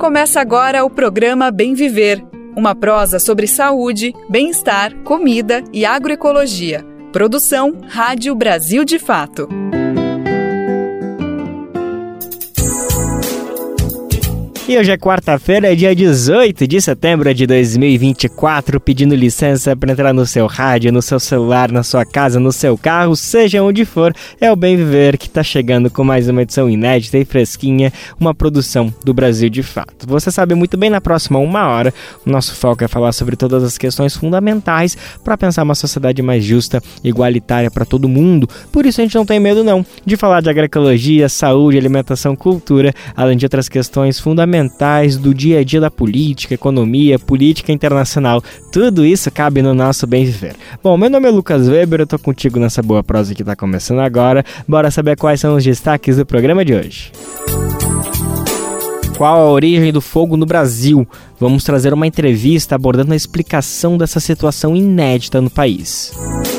Começa agora o programa Bem Viver, uma prosa sobre saúde, bem-estar, comida e agroecologia. Produção Rádio Brasil de Fato. E hoje é quarta-feira, dia 18 de setembro de 2024, pedindo licença para entrar no seu rádio, no seu celular, na sua casa, no seu carro, seja onde for, é o Bem Viver que está chegando com mais uma edição inédita e fresquinha, uma produção do Brasil de Fato. Você sabe muito bem, na próxima uma hora, o nosso foco é falar sobre todas as questões fundamentais para pensar uma sociedade mais justa, igualitária para todo mundo. Por isso a gente não tem medo não de falar de agroecologia, saúde, alimentação, cultura, além de outras questões fundamentais do dia a dia da política, economia, política internacional. Tudo isso cabe no nosso Bem Viver. Bom, meu nome é Lucas Weber, eu tô contigo nessa boa prosa que tá começando agora. Bora saber quais são os destaques do programa de hoje. Qual a origem do fogo no Brasil? Vamos trazer uma entrevista abordando a explicação dessa situação inédita no país.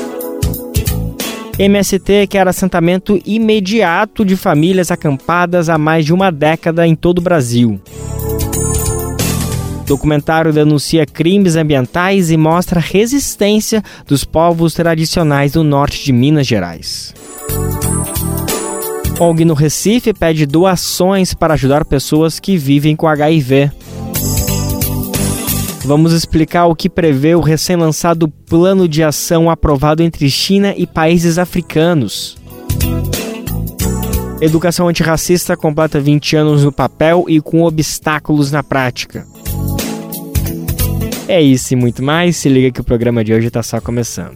MST quer assentamento imediato de famílias acampadas há mais de uma década em todo o Brasil. Documentário denuncia crimes ambientais e mostra a resistência dos povos tradicionais do norte de Minas Gerais. ONG no Recife pede doações para ajudar pessoas que vivem com HIV. Vamos explicar o que prevê o recém-lançado plano de ação aprovado entre China e países africanos. Educação antirracista completa 20 anos no papel e com obstáculos na prática. É isso e muito mais, se liga que o programa de hoje está só começando.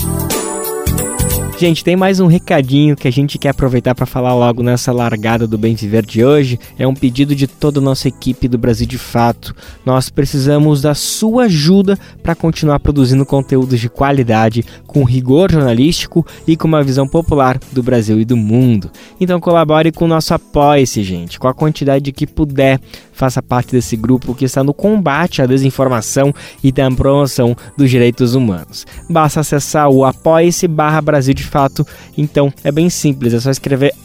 Gente, tem mais um recadinho que a gente quer aproveitar para falar logo nessa largada do Bem Viver de hoje. É um pedido de toda a nossa equipe do Brasil de Fato. Nós precisamos da sua ajuda para continuar produzindo conteúdos de qualidade, com rigor jornalístico e com uma visão popular do Brasil e do mundo. Então colabore com o nosso Apoia-se, gente, com a quantidade que puder. Faça parte desse grupo que está no combate à desinformação e da promoção dos direitos humanos. Basta acessar o apoia-se/Brasil de Fato. Então é bem simples, é só escrever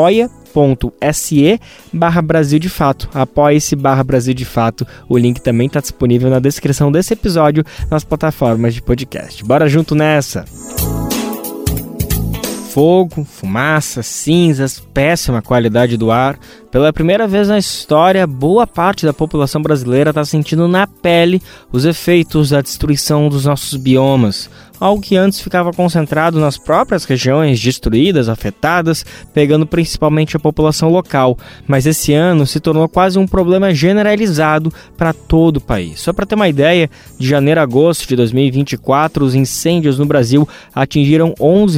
apoia.se/Brasil de Fato. Apoie-se/Brasil de Fato. O link também está disponível na descrição desse episódio nas plataformas de podcast. Bora junto nessa! Fogo, fumaça, cinzas, péssima qualidade do ar. Pela primeira vez na história, boa parte da população brasileira está sentindo na pele os efeitos da destruição dos nossos biomas. Algo que antes ficava concentrado nas próprias regiões destruídas, afetadas, pegando principalmente a população local. Mas esse ano se tornou quase um problema generalizado para todo o país. Só para ter uma ideia, de janeiro a agosto de 2024, os incêndios no Brasil atingiram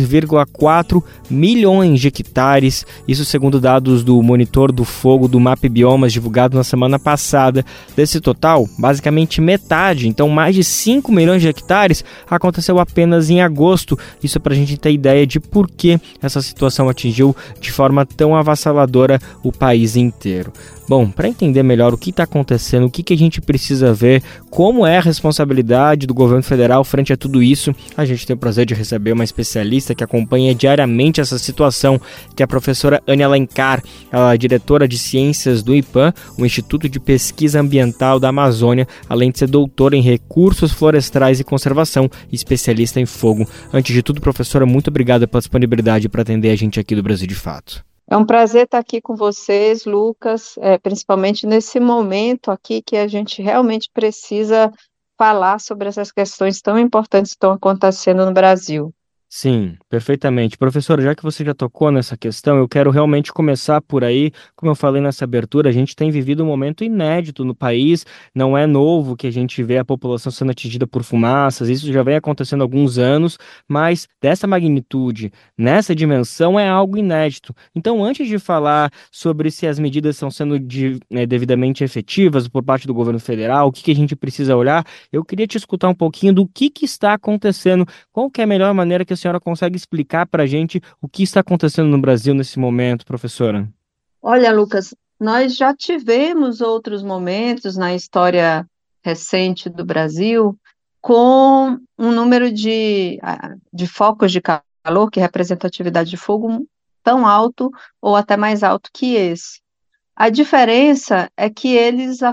11,4 milhões de hectares. Isso segundo dados do Monitor do Fogo do MAP Biomas, divulgado na semana passada. Desse total, basicamente metade, então mais de 5 milhões de hectares, aconteceu apenas em agosto. Isso para a gente ter ideia de por que essa situação atingiu de forma tão avassaladora o país inteiro. Bom, para entender melhor o que está acontecendo, o que a gente precisa ver, como é a responsabilidade do governo federal frente a tudo isso, a gente tem o prazer de receber uma especialista que acompanha diariamente essa situação, que é a professora Anne Alencar. Ela é diretora de ciências do IPAM, o Instituto de Pesquisa Ambiental da Amazônia, além de ser doutora em recursos florestais e conservação, e especialista em fogo. Antes de tudo, professora, muito obrigada pela disponibilidade para atender a gente aqui do Brasil de Fato. É um prazer estar aqui com vocês, Lucas, principalmente nesse momento aqui que a gente realmente precisa falar sobre essas questões tão importantes que estão acontecendo no Brasil. Sim, perfeitamente. Professora, já que você já tocou nessa questão, eu quero realmente começar por aí. Como eu falei nessa abertura, a gente tem vivido um momento inédito no país. Não é novo que a gente vê a população sendo atingida por fumaças. Isso já vem acontecendo há alguns anos, mas dessa magnitude, nessa dimensão, é algo inédito. Então, antes de falar sobre se as medidas estão sendo devidamente efetivas por parte do governo federal, o que a gente precisa olhar, eu queria te escutar um pouquinho do que está acontecendo, qual que é a melhor maneira que a senhora consegue explicar para a gente o que está acontecendo no Brasil nesse momento, professora? Olha, Lucas, nós já tivemos outros momentos na história recente do Brasil com um número de focos de calor, que representa a atividade de fogo, tão alto ou até mais alto que esse. A diferença é que eles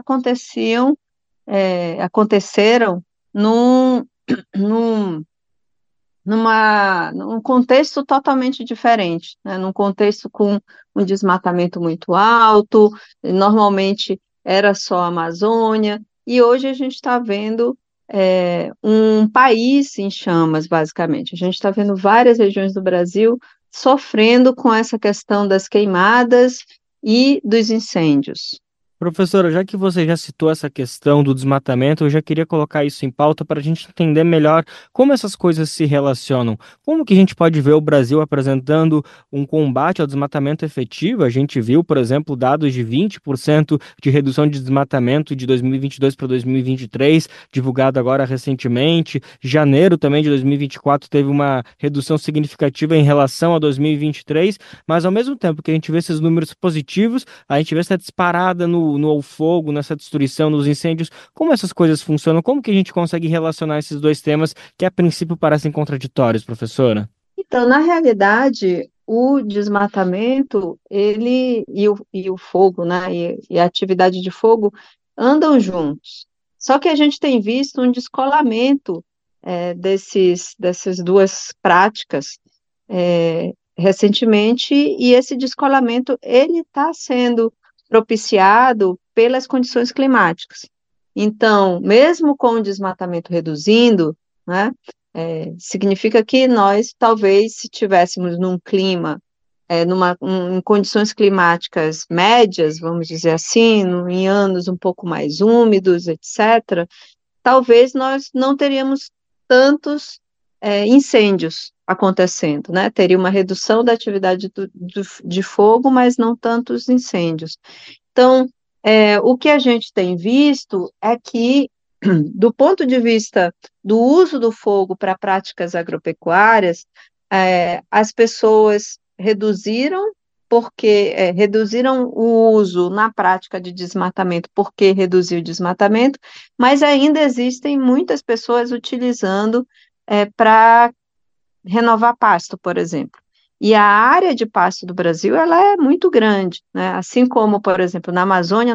aconteceram num, num, num contexto totalmente diferente, né? Num contexto com um desmatamento muito alto, normalmente era só a Amazônia, e hoje a gente está vendo um país em chamas, basicamente. A gente está vendo várias regiões do Brasil sofrendo com essa questão das queimadas e dos incêndios. Professora, já que você já citou essa questão do desmatamento, eu já queria colocar isso em pauta para a gente entender melhor como essas coisas se relacionam. Como que a gente pode ver o Brasil apresentando um combate ao desmatamento efetivo? A gente viu, por exemplo, dados de 20% de redução de desmatamento de 2022 para 2023, divulgado agora recentemente. Janeiro também de 2024 teve uma redução significativa em relação a 2023, mas ao mesmo tempo que a gente vê esses números positivos, a gente vê essa disparada no fogo, nessa destruição, nos incêndios. Como essas coisas funcionam? Como que a gente consegue relacionar esses dois temas que a princípio parecem contraditórios, professora? Então, na realidade, o desmatamento, ele e o fogo, né, e a atividade de fogo andam juntos. Só que a gente tem visto um descolamento dessas duas práticas recentemente, e esse descolamento ele está sendo propiciado pelas condições climáticas. Então, mesmo com o desmatamento reduzindo, né, significa que nós, talvez, se tivéssemos num clima, em condições climáticas médias, vamos dizer assim, em anos um pouco mais úmidos, etc., talvez nós não teríamos tantos incêndios acontecendo, né? Teria uma redução da atividade de fogo, mas não tantos incêndios. Então, o que a gente tem visto é que, do ponto de vista do uso do fogo para práticas agropecuárias, as pessoas reduziram o uso na prática de desmatamento, porque reduziu o desmatamento, mas ainda existem muitas pessoas utilizando para renovar pasto, por exemplo. E a área de pasto do Brasil, ela é muito grande, né? Assim como, por exemplo, na Amazônia,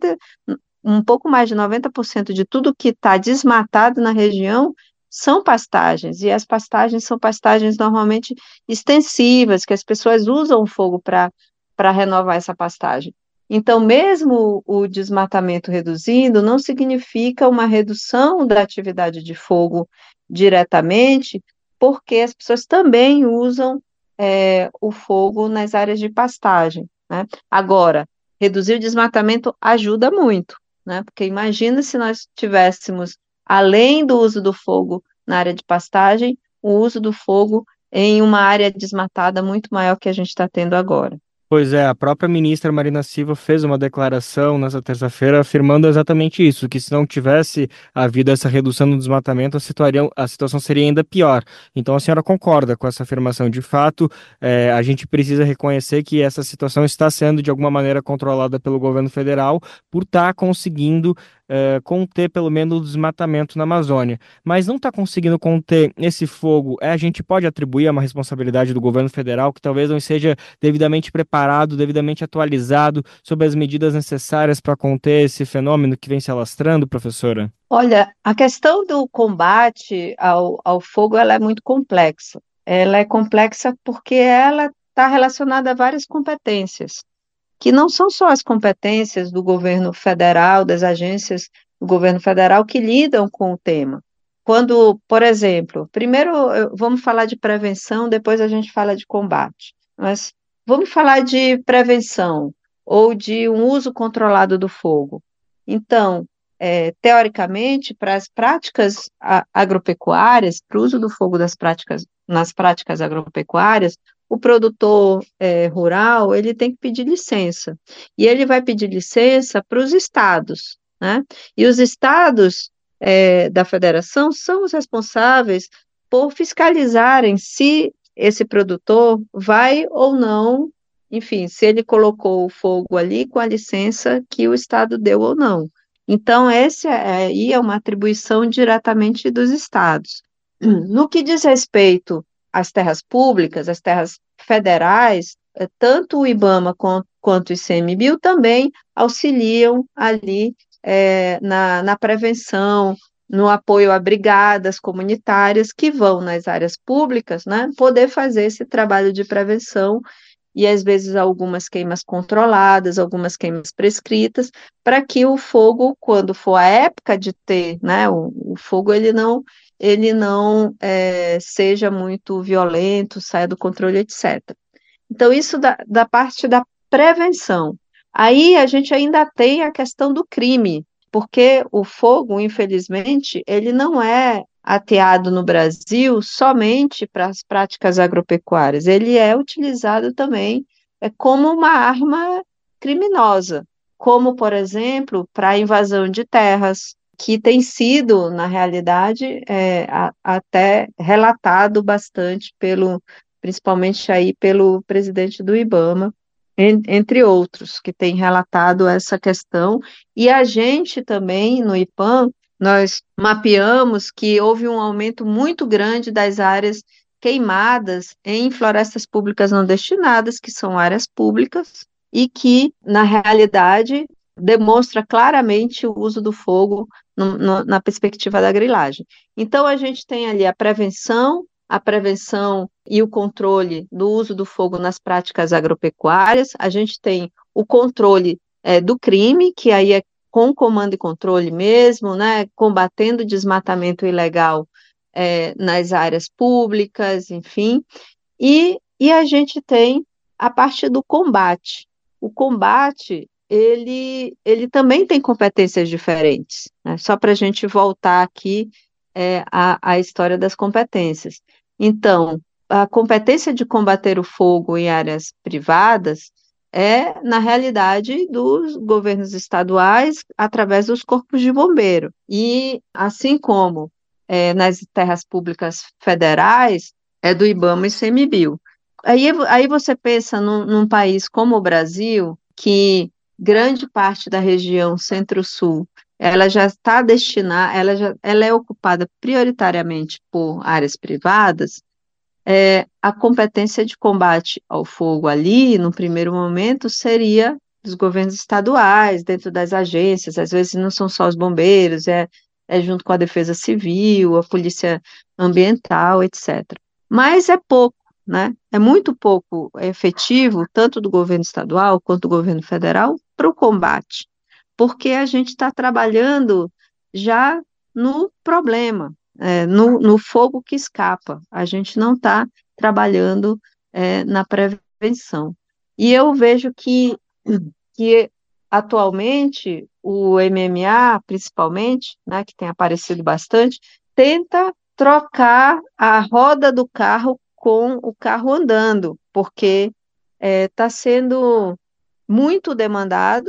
um pouco mais de 90% de tudo que está desmatado na região são pastagens, e as pastagens são pastagens normalmente extensivas, que as pessoas usam o fogo para renovar essa pastagem. Então, mesmo o desmatamento reduzindo, não significa uma redução da atividade de fogo diretamente, porque as pessoas também usam o fogo nas áreas de pastagem, né? Agora, reduzir o desmatamento ajuda muito, né? Porque imagina se nós tivéssemos, além do uso do fogo na área de pastagem, o uso do fogo em uma área desmatada muito maior que a gente está tendo agora. Pois é, a própria ministra Marina Silva fez uma declaração nessa terça-feira afirmando exatamente isso, que se não tivesse havido essa redução no desmatamento, a situação seria ainda pior. Então a senhora concorda com essa afirmação? De fato, a gente precisa reconhecer que essa situação está sendo de alguma maneira controlada pelo governo federal por estar conseguindo conter pelo menos o desmatamento na Amazônia. Mas não está conseguindo conter esse fogo, a gente pode atribuir a uma responsabilidade do governo federal que talvez não seja devidamente preparado, devidamente atualizado sobre as medidas necessárias para conter esse fenômeno que vem se alastrando, professora? Olha, a questão do combate ao fogo, ela é muito complexa. Ela é complexa porque ela está relacionada a várias competências, que não são só as competências do governo federal, das agências do governo federal que lidam com o tema. Quando, por exemplo, primeiro vamos falar de prevenção, depois a gente fala de combate. Mas vamos falar de prevenção ou de um uso controlado do fogo. Então, teoricamente, para as práticas agropecuárias, para o uso do fogo nas práticas agropecuárias, o produtor rural ele tem que pedir licença. E ele vai pedir licença para os estados, né? E os estados da federação são os responsáveis por fiscalizarem se esse produtor vai ou não, enfim, se ele colocou o fogo ali com a licença que o estado deu ou não. Então, essa aí é uma atribuição diretamente dos estados. No que diz respeito às terras públicas, às terras federais, tanto o IBAMA quanto o ICMBio também auxiliam ali na prevenção, no apoio a brigadas comunitárias que vão nas áreas públicas, né, poder fazer esse trabalho de prevenção e às vezes algumas queimas controladas, algumas queimas prescritas, para que o fogo, quando for a época de ter, né, o fogo ele não seja muito violento, saia do controle, etc. Então, isso da parte da prevenção. Aí a gente ainda tem a questão do crime, porque o fogo, infelizmente, ele não é ateado no Brasil somente para as práticas agropecuárias, ele é utilizado também como uma arma criminosa, como, por exemplo, para a invasão de terras, que tem sido, na realidade, até relatado bastante principalmente aí pelo presidente do IBAMA, entre outros, que tem relatado essa questão, e a gente também, no IPAM, nós mapeamos que houve um aumento muito grande das áreas queimadas em florestas públicas não destinadas, que são áreas públicas, e que, na realidade, demonstra claramente o uso do fogo na perspectiva da grilagem. Então, a gente tem ali a prevenção e o controle do uso do fogo nas práticas agropecuárias, a gente tem o controle do crime, que aí é com comando e controle mesmo, né, combatendo o desmatamento ilegal nas áreas públicas, enfim, e a gente tem a parte do combate. O combate, ele também tem competências diferentes, né? Só para a gente voltar aqui à história das competências. Então, a competência de combater o fogo em áreas privadas é, na realidade, dos governos estaduais através dos corpos de bombeiro. E, assim como nas terras públicas federais, é do IBAMA e ICMBio. Aí você pensa num país como o Brasil, que grande parte da região centro-sul ela já está destinada, ela é ocupada prioritariamente por áreas privadas, a competência de combate ao fogo ali, no primeiro momento, seria dos governos estaduais, dentro das agências, às vezes não são só os bombeiros, é junto com a Defesa Civil, a Polícia Ambiental, etc. Mas é pouco, né? É muito pouco efetivo, tanto do governo estadual quanto do governo federal, para o combate, porque a gente está trabalhando já no problema, no fogo que escapa. A gente não está trabalhando na prevenção. E eu vejo que atualmente o MMA, principalmente, né, que tem aparecido bastante, tenta trocar a roda do carro com o carro andando, porque está sendo muito demandado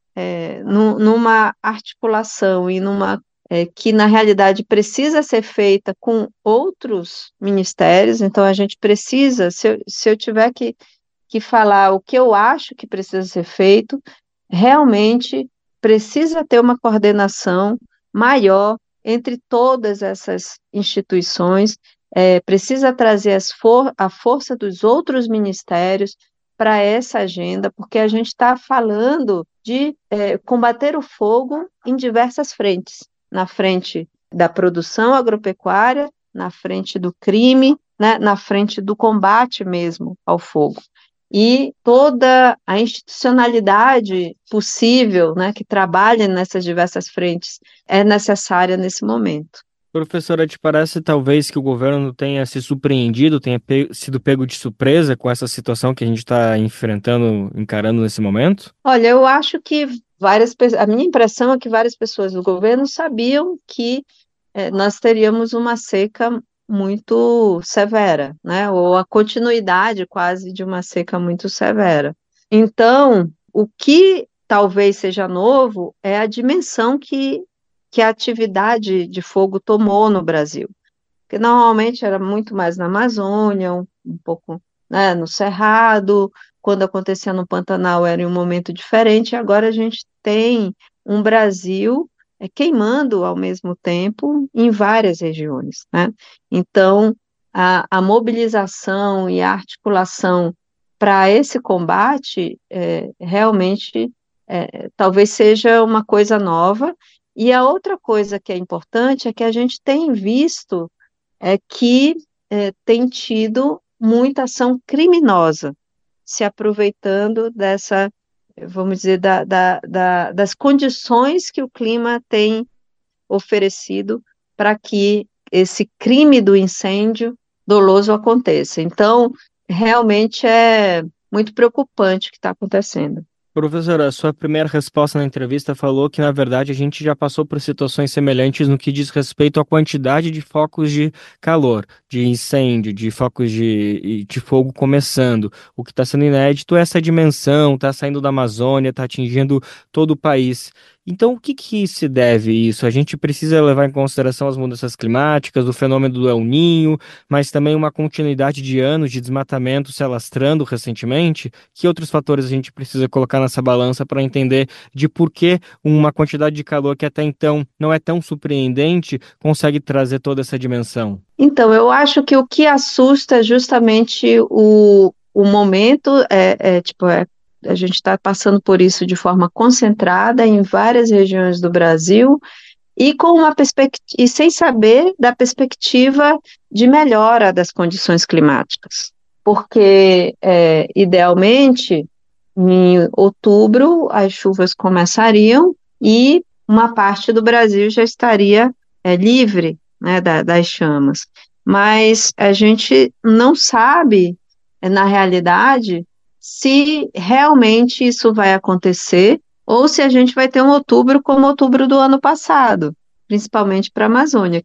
numa articulação e que na realidade precisa ser feita com outros ministérios, então a gente precisa, se eu tiver que falar o que eu acho que precisa ser feito, realmente precisa ter uma coordenação maior entre todas essas instituições, precisa trazer a força dos outros ministérios para essa agenda, porque a gente está falando de combater o fogo em diversas frentes, na frente da produção agropecuária, na frente do crime, né, na frente do combate mesmo ao fogo. E toda a institucionalidade possível, né, que trabalhe nessas diversas frentes é necessária nesse momento. Professora, te parece talvez que o governo tenha se surpreendido, tenha sido pego de surpresa com essa situação que a gente está encarando nesse momento? Olha, eu acho que a minha impressão é que várias pessoas do governo sabiam que nós teríamos uma seca muito severa, né? Ou a continuidade quase de uma seca muito severa. Então, o que talvez seja novo é a dimensão que a atividade de fogo tomou no Brasil. Porque normalmente era muito mais na Amazônia, um pouco, né, no Cerrado, quando acontecia no Pantanal era em um momento diferente, agora a gente tem um Brasil queimando ao mesmo tempo em várias regiões, né? Então, a mobilização e a articulação para esse combate, realmente, talvez seja uma coisa nova. E a outra coisa que é importante é que a gente tem visto que tem tido muita ação criminosa, se aproveitando dessa, vamos dizer, das condições que o clima tem oferecido para que esse crime do incêndio doloso aconteça. Então, realmente é muito preocupante o que está acontecendo. Professora, a sua primeira resposta na entrevista falou que, na verdade, a gente já passou por situações semelhantes no que diz respeito à quantidade de focos de calor, de incêndio, de focos de fogo começando. O que está sendo inédito é essa dimensão, está saindo da Amazônia, está atingindo todo o país. Então, o que que se deve isso? A gente precisa levar em consideração as mudanças climáticas, o fenômeno do El Niño, mas também uma continuidade de anos de desmatamento se alastrando recentemente. Que outros fatores a gente precisa colocar nessa balança para entender de por que uma quantidade de calor que até então não é tão surpreendente consegue trazer toda essa dimensão? Então, eu acho que o que assusta é justamente o momento, a gente está passando por isso de forma concentrada em várias regiões do Brasil e com uma perspectiva, e sem saber da perspectiva de melhora das condições climáticas. Porque, idealmente, em outubro, as chuvas começariam e uma parte do Brasil já estaria livre, né, das chamas. Mas a gente não sabe, na realidade, se realmente isso vai acontecer ou se a gente vai ter um outubro como outubro do ano passado, principalmente para a Amazônia,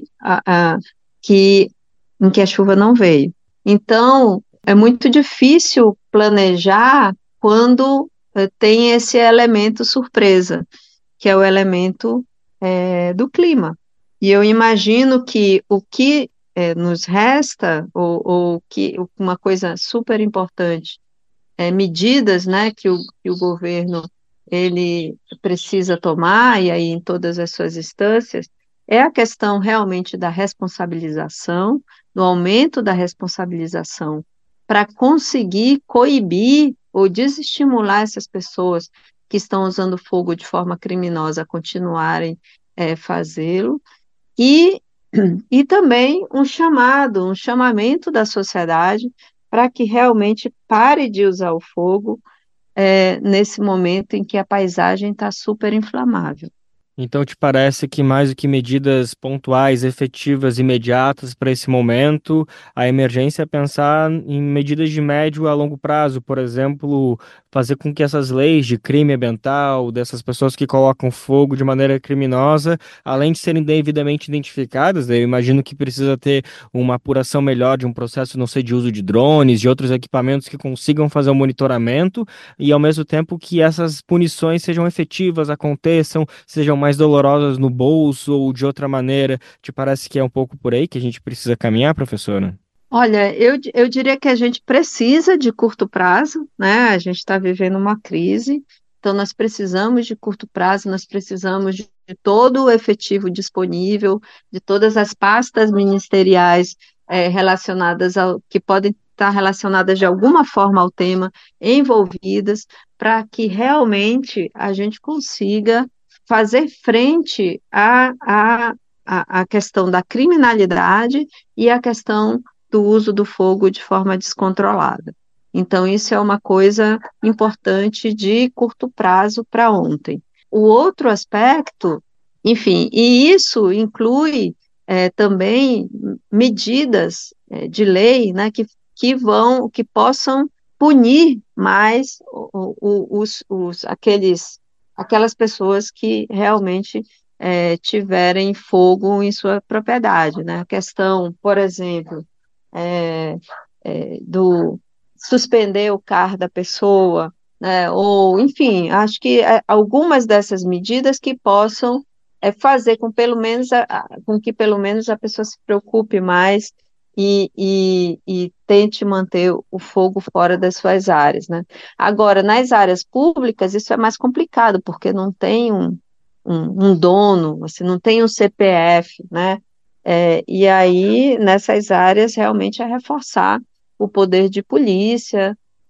em que a chuva não veio. Então, é muito difícil planejar quando tem esse elemento surpresa, que é o elemento do clima. E eu imagino que o que nos resta, ou que uma coisa super importante, medidas, né, que o governo ele precisa tomar, e aí em todas as suas instâncias, é a questão realmente da responsabilização, do aumento da responsabilização, para conseguir coibir ou desestimular essas pessoas que estão usando fogo de forma criminosa a continuarem fazê-lo, e, e também um chamamento da sociedade para que realmente pare de usar o fogo nesse momento em que a paisagem está super inflamável. Então, te parece que mais do que medidas pontuais, efetivas, imediatas para esse momento, a emergência é pensar em medidas de médio a longo prazo, por exemplo, fazer com que essas leis de crime ambiental, dessas pessoas que colocam fogo de maneira criminosa, além de serem devidamente identificadas, eu imagino que precisa ter uma apuração melhor de um processo, não sei, de uso de drones, de outros equipamentos que consigam fazer o monitoramento e, ao mesmo tempo, que essas punições sejam efetivas, aconteçam, sejam mais dolorosas no bolso ou de outra maneira. Te parece que é um pouco por aí que a gente precisa caminhar, professora? Olha, eu diria que a gente precisa de curto prazo, né? A gente está vivendo uma crise, então nós precisamos de curto prazo, nós precisamos de todo o efetivo disponível, de todas as pastas ministeriais relacionadas que podem estar relacionadas de alguma forma ao tema, envolvidas, para que realmente a gente consiga fazer frente à questão da criminalidade e à questão do uso do fogo de forma descontrolada. Então, isso é uma coisa importante de curto prazo para ontem. O outro aspecto, enfim, e isso inclui também medidas de lei, né, que possam punir mais aquelas pessoas que realmente tiverem fogo em sua propriedade, né? A questão, por exemplo, do suspender o carro da pessoa, né? Ou, enfim, acho que algumas dessas medidas que possam fazer com que pelo menos a pessoa se preocupe mais e tente manter o fogo fora das suas áreas, né? Agora, nas áreas públicas, isso é mais complicado, porque não tem um dono, você não tem um CPF, né? E aí, nessas áreas, realmente é reforçar o poder de polícia,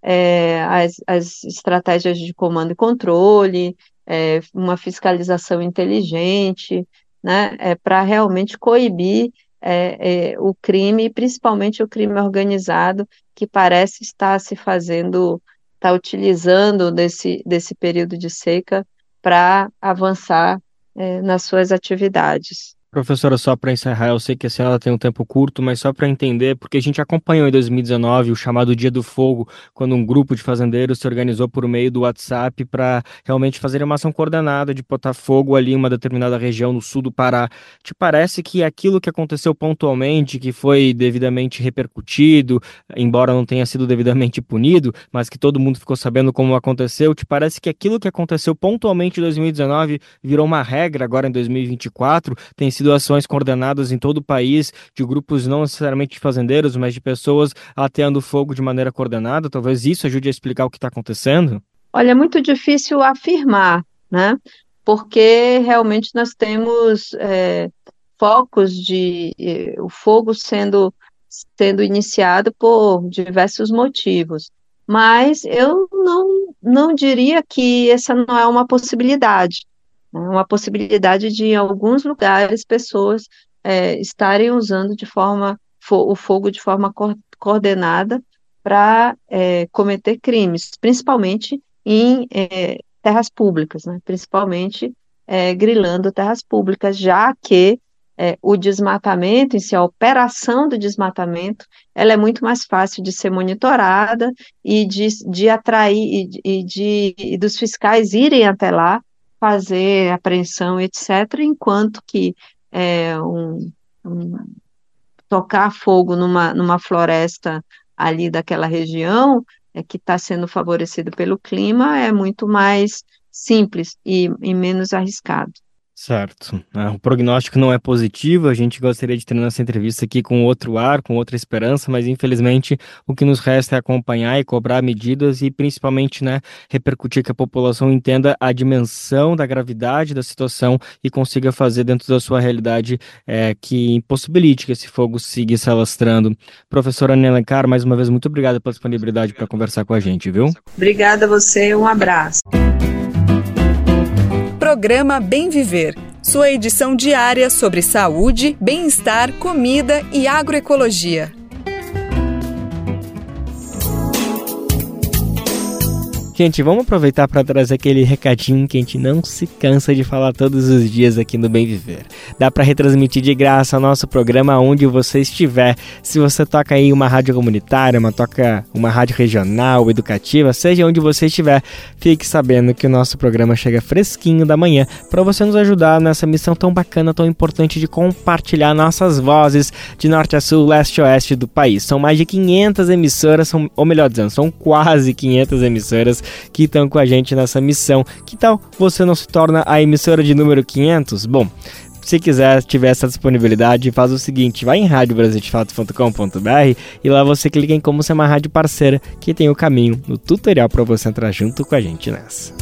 as estratégias de comando e controle, uma fiscalização inteligente, né, para realmente coibir o crime, principalmente o crime organizado, que parece estar se fazendo, está utilizando desse período de seca para avançar nas suas atividades. Professora, só para encerrar, eu sei que a senhora tem um tempo curto, mas só para entender, porque a gente acompanhou em 2019 o chamado Dia do Fogo, quando um grupo de fazendeiros se organizou por meio do WhatsApp para realmente fazer uma ação coordenada de botar fogo ali em uma determinada região no sul do Pará. Te parece que aquilo que aconteceu pontualmente, que foi devidamente repercutido, embora não tenha sido devidamente punido, mas que todo mundo ficou sabendo como aconteceu, te parece que aquilo que aconteceu pontualmente em 2019 virou uma regra agora em 2024? Tem sido ações coordenadas em todo o país, de grupos não necessariamente de fazendeiros, mas de pessoas ateando fogo de maneira coordenada? Talvez isso ajude a explicar o que está acontecendo? Olha, é muito difícil afirmar, né? Porque realmente nós temos focos de o fogo sendo iniciado por diversos motivos. Mas eu não diria que essa não é uma possibilidade. É uma possibilidade de, em alguns lugares, pessoas estarem usando o fogo de forma coordenada para cometer crimes, principalmente em terras públicas, né? Principalmente grilando terras públicas, já que o desmatamento em si, a operação do desmatamento, ela é muito mais fácil de ser monitorada e de atrair e dos fiscais irem até lá fazer apreensão, etc., enquanto que tocar fogo numa floresta ali daquela região, que está sendo favorecido pelo clima, é muito mais simples e menos arriscado. Certo. O prognóstico não é positivo, a gente gostaria de ter nessa entrevista aqui com outro ar, com outra esperança, mas infelizmente o que nos resta é acompanhar e cobrar medidas e principalmente, né, repercutir que a população entenda a dimensão da gravidade da situação e consiga fazer dentro da sua realidade que impossibilite que esse fogo siga se alastrando. Professora Ana Alencar, mais uma vez, muito obrigado pela disponibilidade para conversar com a gente, viu? Obrigada a você, um abraço. Programa Bem Viver, sua edição diária sobre saúde, bem-estar, comida e agroecologia. Gente, vamos aproveitar para trazer aquele recadinho que a gente não se cansa de falar todos os dias aqui no Bem Viver. Dá para retransmitir de graça o nosso programa onde você estiver. Se você toca aí uma rádio comunitária, uma rádio regional, educativa, seja onde você estiver, fique sabendo que o nosso programa chega fresquinho da manhã para você nos ajudar nessa missão tão bacana, tão importante de compartilhar nossas vozes de norte a sul, leste a oeste do país. São mais de 500 emissoras, ou melhor dizendo, são quase 500 emissoras que estão com a gente nessa missão. Que tal você não se torna a emissora de número 500? Bom, se quiser, tiver essa disponibilidade, faz o seguinte, vai em radiobrasildefato.com.br e lá você clica em como ser uma rádio parceira, que tem o caminho no tutorial para você entrar junto com a gente nessa.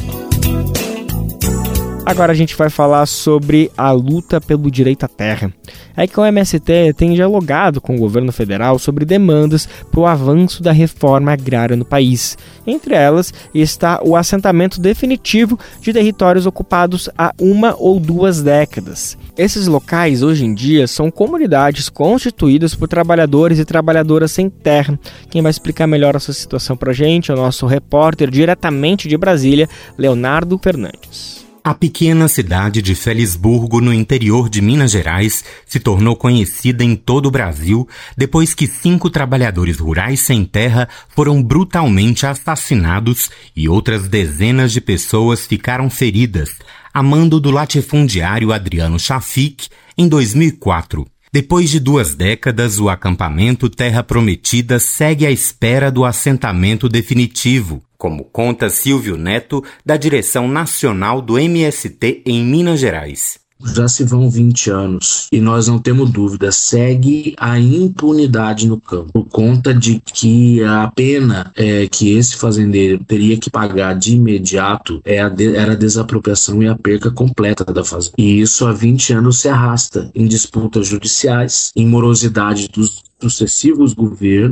Agora a gente vai falar sobre a luta pelo direito à terra. É que o MST tem dialogado com o governo federal sobre demandas para o avanço da reforma agrária no país. Entre elas está o assentamento definitivo de territórios ocupados há 1 ou 2 décadas. Esses locais, hoje em dia, são comunidades constituídas por trabalhadores e trabalhadoras sem terra. Quem vai explicar melhor essa situação para a gente é o nosso repórter diretamente de Brasília, Leonardo Fernandes. A pequena cidade de Felisburgo, no interior de Minas Gerais, se tornou conhecida em todo o Brasil depois que 5 trabalhadores rurais sem terra foram brutalmente assassinados e outras dezenas de pessoas ficaram feridas, a mando do latifundiário Adriano Chafik, em 2004. Depois de 2 décadas, o acampamento Terra Prometida segue à espera do assentamento definitivo, como conta Silvio Neto, da direção nacional do MST em Minas Gerais. Já se vão 20 anos e nós não temos dúvida, segue a impunidade no campo, por conta de que a pena que esse fazendeiro teria que pagar de imediato era a desapropriação e a perca completa da fazenda. E isso há 20 anos se arrasta em disputas judiciais, em morosidade dos sucessivos governos,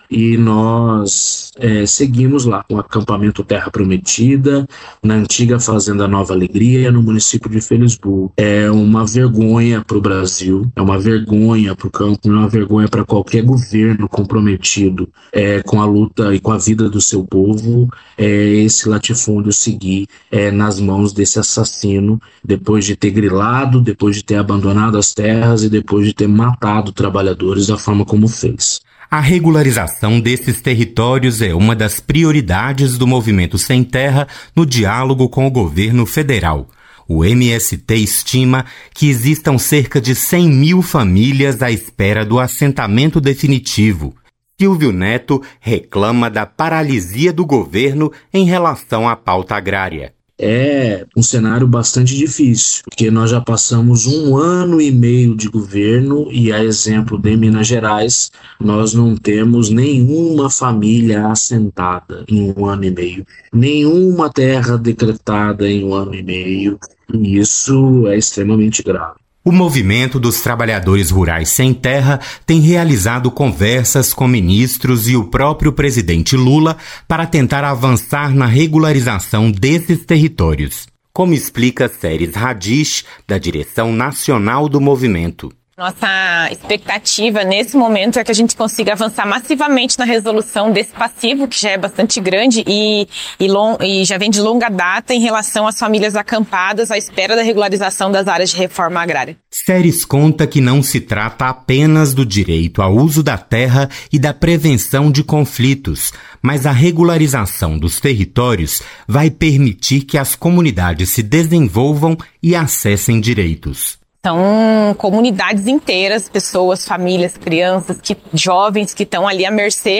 e nós seguimos lá com o acampamento Terra Prometida, na antiga Fazenda Nova Alegria, no município de Felisburgo. É uma vergonha para o Brasil, é uma vergonha para o campo, é uma vergonha para qualquer governo comprometido com a luta e com a vida do seu povo, esse latifúndio seguir nas mãos desse assassino, depois de ter grilado, depois de ter abandonado as terras e depois de ter matado trabalhadores da forma como fez. A regularização desses territórios é uma das prioridades do Movimento Sem Terra no diálogo com o governo federal. O MST estima que existam cerca de 100 mil famílias à espera do assentamento definitivo. Silvio Neto reclama da paralisia do governo em relação à pauta agrária. É um cenário bastante difícil, porque nós já passamos 1 ano e meio de governo e, a exemplo de Minas Gerais, nós não temos nenhuma família assentada em 1 ano e meio, nenhuma terra decretada em 1 ano e meio, e isso é extremamente grave. O Movimento dos Trabalhadores Rurais Sem Terra tem realizado conversas com ministros e o próprio presidente Lula para tentar avançar na regularização desses territórios, como explica Séries Radish, da direção nacional do movimento. Nossa expectativa nesse momento é que a gente consiga avançar massivamente na resolução desse passivo, que já é bastante grande e já vem de longa data em relação às famílias acampadas à espera da regularização das áreas de reforma agrária. Séries conta que não se trata apenas do direito ao uso da terra e da prevenção de conflitos, mas a regularização dos territórios vai permitir que as comunidades se desenvolvam e acessem direitos. São comunidades inteiras, pessoas, famílias, crianças, jovens que estão ali à mercê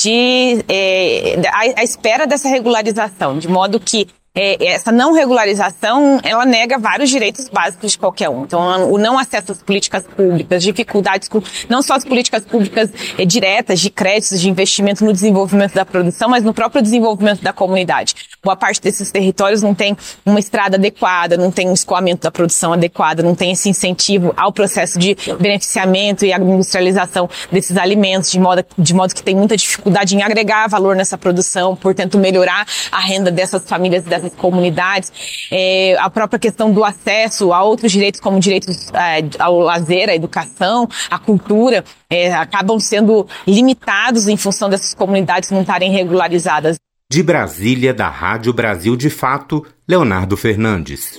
à espera dessa regularização, de modo que essa não regularização, ela nega vários direitos básicos de qualquer um. Então, o não acesso às políticas públicas, dificuldades com não só as políticas públicas diretas, de créditos, de investimento no desenvolvimento da produção, mas no próprio desenvolvimento da comunidade. Boa parte desses territórios não tem uma estrada adequada, não tem um escoamento da produção adequado, não tem esse incentivo ao processo de beneficiamento e industrialização desses alimentos, de modo que tem muita dificuldade em agregar valor nessa produção, portanto melhorar a renda dessas famílias, dessas comunidades, a própria questão do acesso a outros direitos, como direitos ao lazer, à educação, à cultura, acabam sendo limitados em função dessas comunidades não estarem regularizadas. De Brasília, da Rádio Brasil de Fato, Leonardo Fernandes.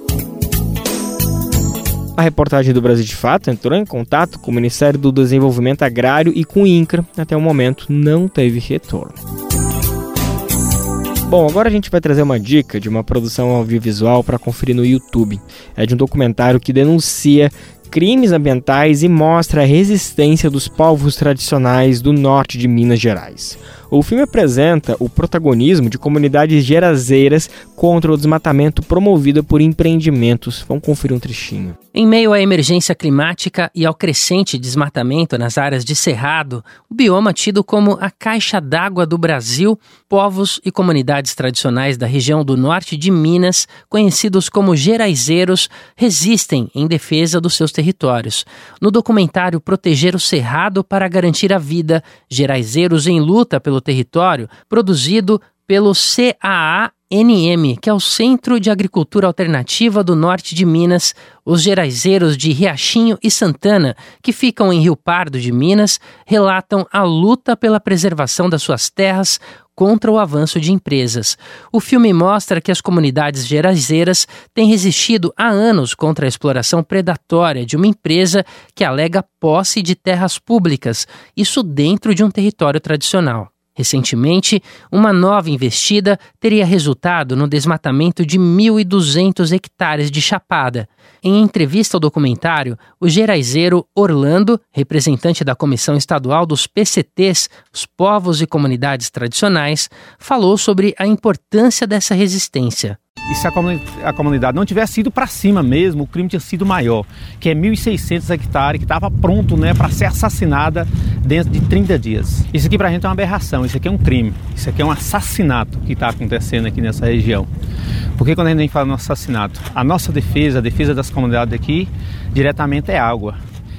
A reportagem do Brasil de Fato entrou em contato com o Ministério do Desenvolvimento Agrário e com o INCRA. Até o momento não teve retorno. Bom, agora a gente vai trazer uma dica de uma produção audiovisual para conferir no YouTube. É de um documentário que denuncia crimes ambientais e mostra a resistência dos povos tradicionais do norte de Minas Gerais. O filme apresenta o protagonismo de comunidades gerazeiras contra o desmatamento promovido por empreendimentos. Vamos conferir um trechinho. Em meio à emergência climática e ao crescente desmatamento nas áreas de cerrado, o bioma tido como a caixa d'água do Brasil, povos e comunidades tradicionais da região do norte de Minas, conhecidos como geraizeiros, resistem em defesa dos seus territórios. No documentário Proteger o Cerrado para Garantir a Vida, Geraizeiros em Luta pelo Território, produzido pelo CAANM, que é o Centro de Agricultura Alternativa do Norte de Minas, os geraizeiros de Riachinho e Santana, que ficam em Rio Pardo de Minas, relatam a luta pela preservação das suas terras contra o avanço de empresas. O filme mostra que as comunidades geraizeiras têm resistido há anos contra a exploração predatória de uma empresa que alega posse de terras públicas, isso dentro de um território tradicional. Recentemente, uma nova investida teria resultado no desmatamento de 1.200 hectares de chapada. Em entrevista ao documentário, o geraizeiro Orlando, representante da Comissão Estadual dos PCTs, os Povos e Comunidades Tradicionais, falou sobre a importância dessa resistência. E se a comunidade não tivesse ido para cima mesmo, o crime tinha sido maior, que é 1.600 hectares, que estava pronto, para ser assassinada dentro de 30 dias. Isso aqui para a gente é uma aberração, isso aqui é um crime, isso aqui é um assassinato que está acontecendo aqui nessa região. Porque quando a gente fala no assassinato, a nossa defesa, a defesa das comunidades aqui, diretamente é água.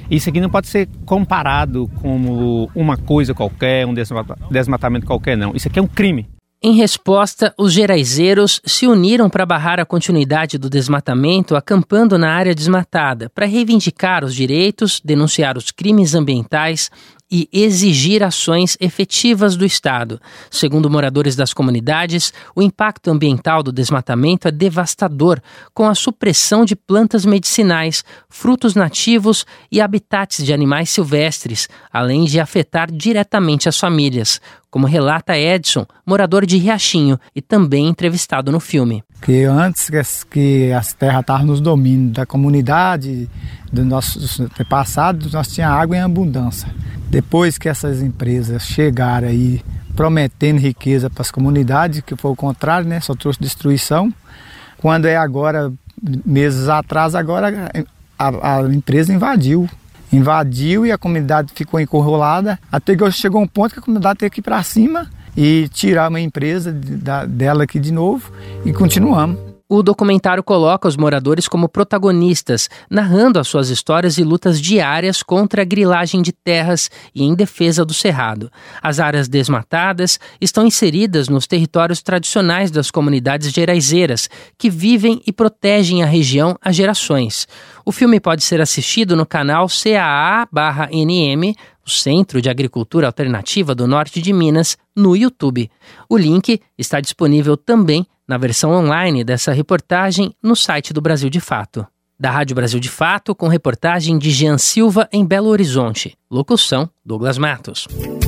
Isso aqui não pode ser comparado como uma coisa qualquer, um desmatamento qualquer, não. Isso aqui é um crime. Em resposta, os geraizeiros se uniram para barrar a continuidade do desmatamento, acampando na área desmatada, para reivindicar os direitos, denunciar os crimes ambientais e exigir ações efetivas do Estado. Segundo moradores das comunidades, o impacto ambiental do desmatamento é devastador, com a supressão de plantas medicinais, frutos nativos e habitats de animais silvestres, além de afetar diretamente as famílias, como relata Edson, morador de Riachinho e também entrevistado no filme. Que antes que as terras estavam nos domínios da comunidade, do nosso passado, nós tínhamos água em abundância. Depois que essas empresas chegaram aí prometendo riqueza para as comunidades, que foi o contrário, né? Só trouxe destruição. Quando é agora, meses atrás, agora a empresa invadiu e a comunidade ficou encurralada, até que chegou um ponto que a comunidade teve que ir para cima e tirar uma empresa dela aqui de novo e continuamos. O documentário coloca os moradores como protagonistas, narrando as suas histórias e lutas diárias contra a grilagem de terras e em defesa do cerrado. As áreas desmatadas estão inseridas nos territórios tradicionais das comunidades geraizeiras, que vivem e protegem a região há gerações. O filme pode ser assistido no canal CAA/NM, o Centro de Agricultura Alternativa do Norte de Minas, no YouTube. O link está disponível também na versão online dessa reportagem no site do Brasil de Fato. Da Rádio Brasil de Fato, com reportagem de Jean Silva em Belo Horizonte. Locução, Douglas Matos.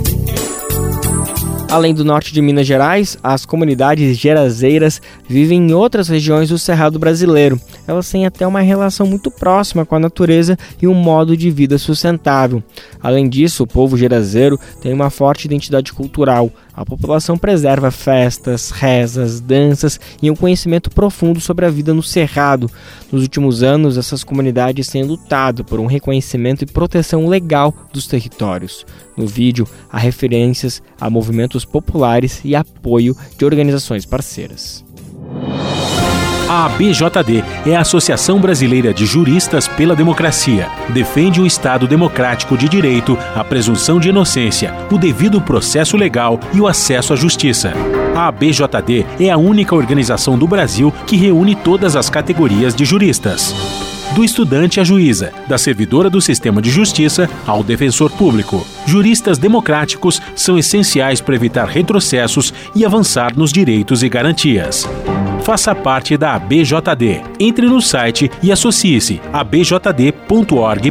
Além do norte de Minas Gerais, as comunidades gerazeiras vivem em outras regiões do Cerrado brasileiro. Elas têm até uma relação muito próxima com a natureza e um modo de vida sustentável. Além disso, o povo gerazeiro tem uma forte identidade cultural. A população preserva festas, rezas, danças e um conhecimento profundo sobre a vida no Cerrado. Nos últimos anos, essas comunidades têm lutado por um reconhecimento e proteção legal dos territórios. No vídeo, há referências a movimentos populares e apoio de organizações parceiras. A ABJD é a Associação Brasileira de Juristas pela Democracia. Defende o Estado democrático de direito, a presunção de inocência, o devido processo legal e o acesso à justiça. A ABJD é a única organização do Brasil que reúne todas as categorias de juristas. Do estudante à juíza, da servidora do sistema de justiça ao defensor público. Juristas democráticos são essenciais para evitar retrocessos e avançar nos direitos e garantias. Faça parte da ABJD. Entre no site e associe-se a abjd.org.br.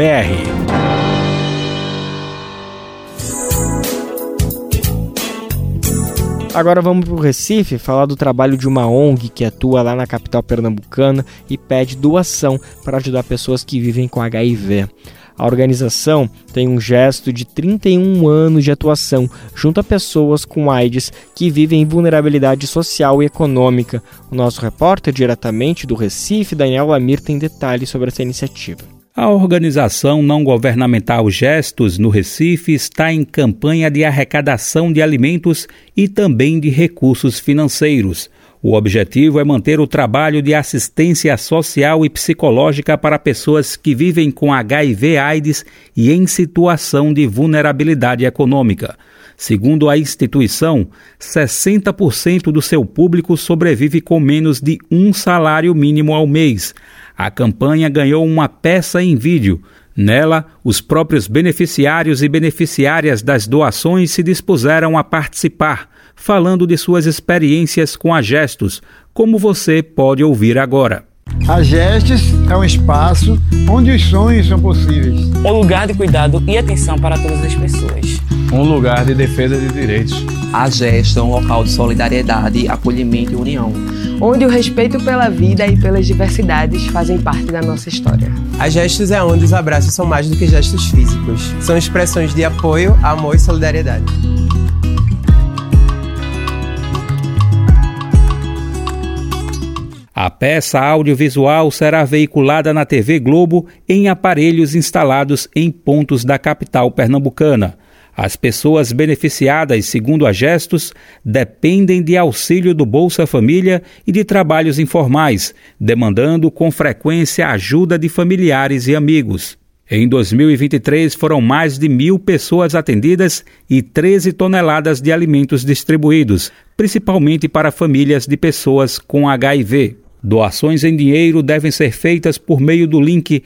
Agora vamos para o Recife falar do trabalho de uma ONG que atua lá na capital pernambucana e pede doação para ajudar pessoas que vivem com HIV. A organização tem um gesto de 31 anos de atuação junto a pessoas com AIDS que vivem em vulnerabilidade social e econômica. O nosso repórter diretamente do Recife, Daniel Lamir, tem detalhes sobre essa iniciativa. A organização não governamental Gestos, no Recife, está em campanha de arrecadação de alimentos e também de recursos financeiros. O objetivo é manter o trabalho de assistência social e psicológica para pessoas que vivem com HIV/AIDS e em situação de vulnerabilidade econômica. Segundo a instituição, 60% do seu público sobrevive com menos de um salário mínimo ao mês. A campanha ganhou uma peça em vídeo. Nela, os próprios beneficiários e beneficiárias das doações se dispuseram a participar, falando de suas experiências com a Gestos, como você pode ouvir agora. A Gestos é um espaço onde os sonhos são possíveis. É um lugar de cuidado e atenção para todas as pessoas. Um lugar de defesa de direitos. A Gestos é um local de solidariedade, acolhimento e união, onde o respeito pela vida e pelas diversidades fazem parte da nossa história. A Gestos é onde os abraços são mais do que gestos físicos. São expressões de apoio, amor e solidariedade. A peça audiovisual será veiculada na TV Globo em aparelhos instalados em pontos da capital pernambucana. As pessoas beneficiadas, segundo a Gestos, dependem de auxílio do Bolsa Família e de trabalhos informais, demandando com frequência a ajuda de familiares e amigos. Em 2023, foram mais de 1.000 pessoas atendidas e 13 toneladas de alimentos distribuídos, principalmente para famílias de pessoas com HIV. Doações em dinheiro devem ser feitas por meio do link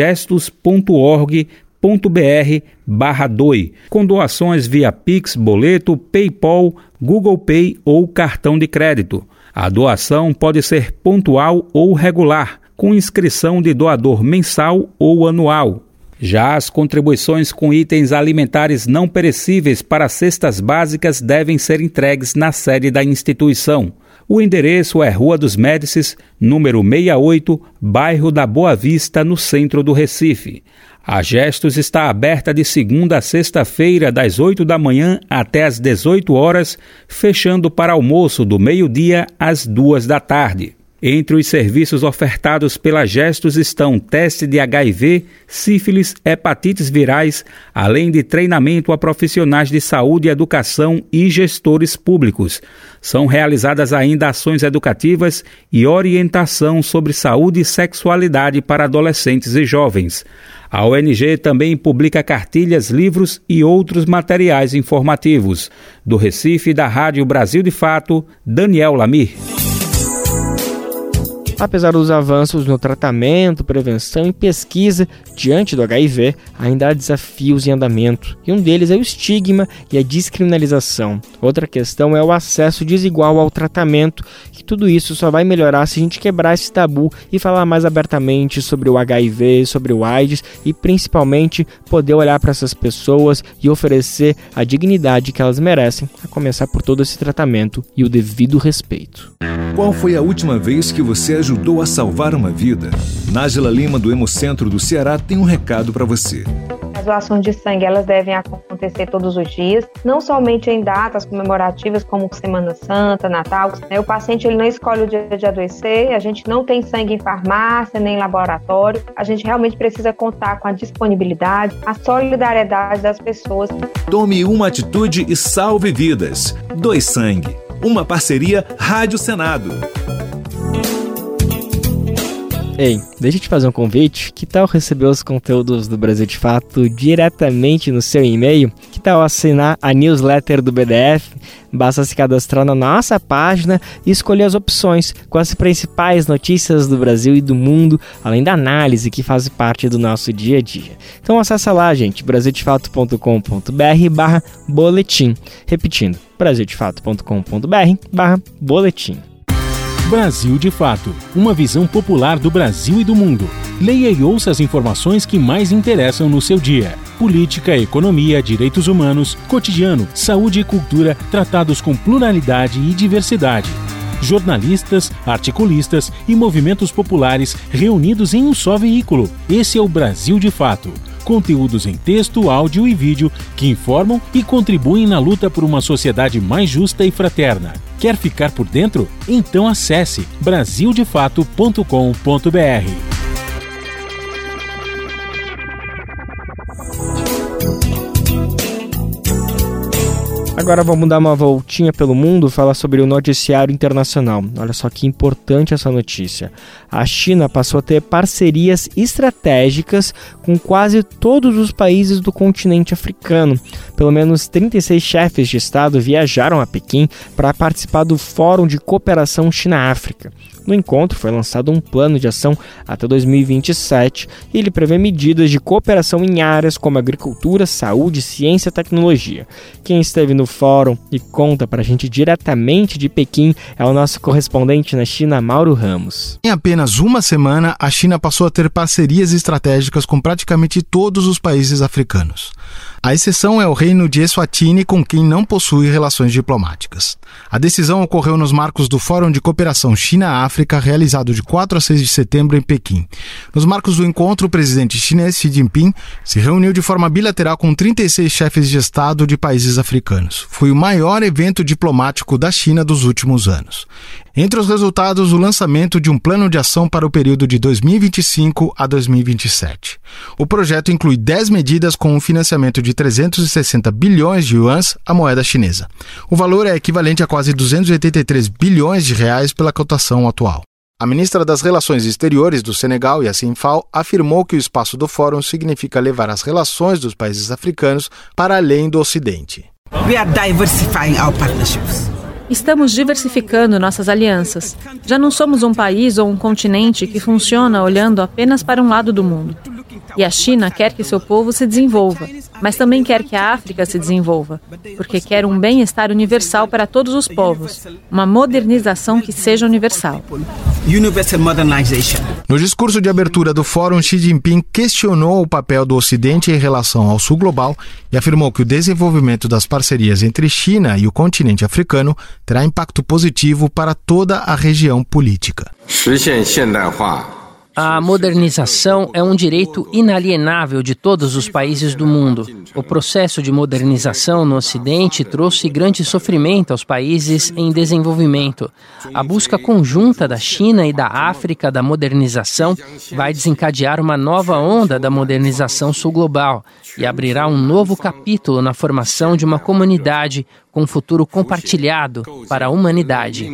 gestos.org.br/doe, com doações via Pix, boleto, PayPal, Google Pay ou cartão de crédito. A doação pode ser pontual ou regular, com inscrição de doador mensal ou anual. Já as contribuições com itens alimentares não perecíveis para cestas básicas devem ser entregues na sede da instituição. O endereço é Rua dos Médicis, número 68, bairro da Boa Vista, no centro do Recife. A Gestos está aberta de segunda a sexta-feira, das 8 da manhã até as 18 horas, fechando para almoço do meio-dia às 2 da tarde. Entre os serviços ofertados pela Gestos estão teste de HIV, sífilis, hepatites virais, além de treinamento a profissionais de saúde e educação e gestores públicos. São realizadas ainda ações educativas e orientação sobre saúde e sexualidade para adolescentes e jovens. A ONG também publica cartilhas, livros e outros materiais informativos. Do Recife, da Rádio Brasil de Fato, Daniel Lamir. Apesar dos avanços no tratamento, prevenção e pesquisa diante do HIV, ainda há desafios em andamento, e um deles é o estigma e a descriminalização. Outra questão é o acesso desigual ao tratamento, e tudo isso só vai melhorar se a gente quebrar esse tabu e falar mais abertamente sobre o HIV, sobre o AIDS e principalmente poder olhar para essas pessoas e oferecer a dignidade que elas merecem, a começar por todo esse tratamento e o devido respeito. Qual foi a última vez que você ajudou a salvar uma vida? Nájila Lima, do Hemocentro do Ceará, tem um recado para você. As doações de sangue, elas devem acontecer todos os dias, não somente em datas comemorativas como Semana Santa, Natal. O paciente ele não escolhe o dia de adoecer, a gente não tem sangue em farmácia, nem em laboratório. A gente realmente precisa contar com a disponibilidade, a solidariedade das pessoas. Tome uma atitude e salve vidas. Doe sangue. Uma parceria Rádio Senado. Ei, deixa eu te fazer um convite. Que tal receber os conteúdos do Brasil de Fato diretamente no seu e-mail? Que tal assinar a newsletter do BDF? Basta se cadastrar na nossa página e escolher as opções com as principais notícias do Brasil e do mundo, além da análise que faz parte do nosso dia a dia. Então acessa lá, gente, brasildefato.com.br/boletim. Repetindo, brasildefato.com.br/boletim. Brasil de Fato, uma visão popular do Brasil e do mundo. Leia e ouça as informações que mais interessam no seu dia. Política, economia, direitos humanos, cotidiano, saúde e cultura, tratados com pluralidade e diversidade. Jornalistas, articulistas e movimentos populares reunidos em um só veículo. Esse é o Brasil de Fato. Conteúdos em texto, áudio e vídeo que informam e contribuem na luta por uma sociedade mais justa e fraterna. Quer ficar por dentro? Então acesse brasildefato.com.br. Agora vamos dar uma voltinha pelo mundo, falar sobre o noticiário internacional. Olha só que importante essa notícia. A China passou a ter parcerias estratégicas com quase todos os países do continente africano. Pelo menos 36 chefes de Estado viajaram a Pequim para participar do Fórum de Cooperação China-África. No encontro foi lançado um plano de ação até 2027 e ele prevê medidas de cooperação em áreas como agricultura, saúde, ciência e tecnologia. Quem esteve no fórum e conta pra gente diretamente de Pequim é o nosso correspondente na China, Mauro Ramos. Em apenas uma semana, a China passou a ter parcerias estratégicas com praticamente todos os países africanos. A exceção é o reino de Eswatini, com quem não possui relações diplomáticas. A decisão ocorreu nos marcos do Fórum de Cooperação China-África, realizado de 4 a 6 de setembro em Pequim. Nos marcos do encontro, o presidente chinês Xi Jinping se reuniu de forma bilateral com 36 chefes de Estado de países africanos. Foi o maior evento diplomático da China dos últimos anos. Entre os resultados, o lançamento de um plano de ação para o período de 2025 a 2027. O projeto inclui 10 medidas com um financiamento de 360 bilhões de yuans, a moeda chinesa. O valor é equivalente a quase 283 bilhões de reais pela cotação atual. A ministra das Relações Exteriores do Senegal, Yassine Fall, afirmou que o espaço do Fórum significa levar as relações dos países africanos para além do Ocidente. We are diversifying our partnerships. Estamos diversificando nossas alianças. Já não somos um país ou um continente que funciona olhando apenas para um lado do mundo. E a China quer que seu povo se desenvolva, mas também quer que a África se desenvolva, porque quer um bem-estar universal para todos os povos, uma modernização que seja universal. No discurso de abertura do Fórum, Xi Jinping questionou o papel do Ocidente em relação ao Sul global e afirmou que o desenvolvimento das parcerias entre China e o continente africano terá impacto positivo para toda a região política. A modernização é um direito inalienável de todos os países do mundo. O processo de modernização no Ocidente trouxe grande sofrimento aos países em desenvolvimento. A busca conjunta da China e da África da modernização vai desencadear uma nova onda da modernização sul-global e abrirá um novo capítulo na formação de uma comunidade com um futuro compartilhado para a humanidade.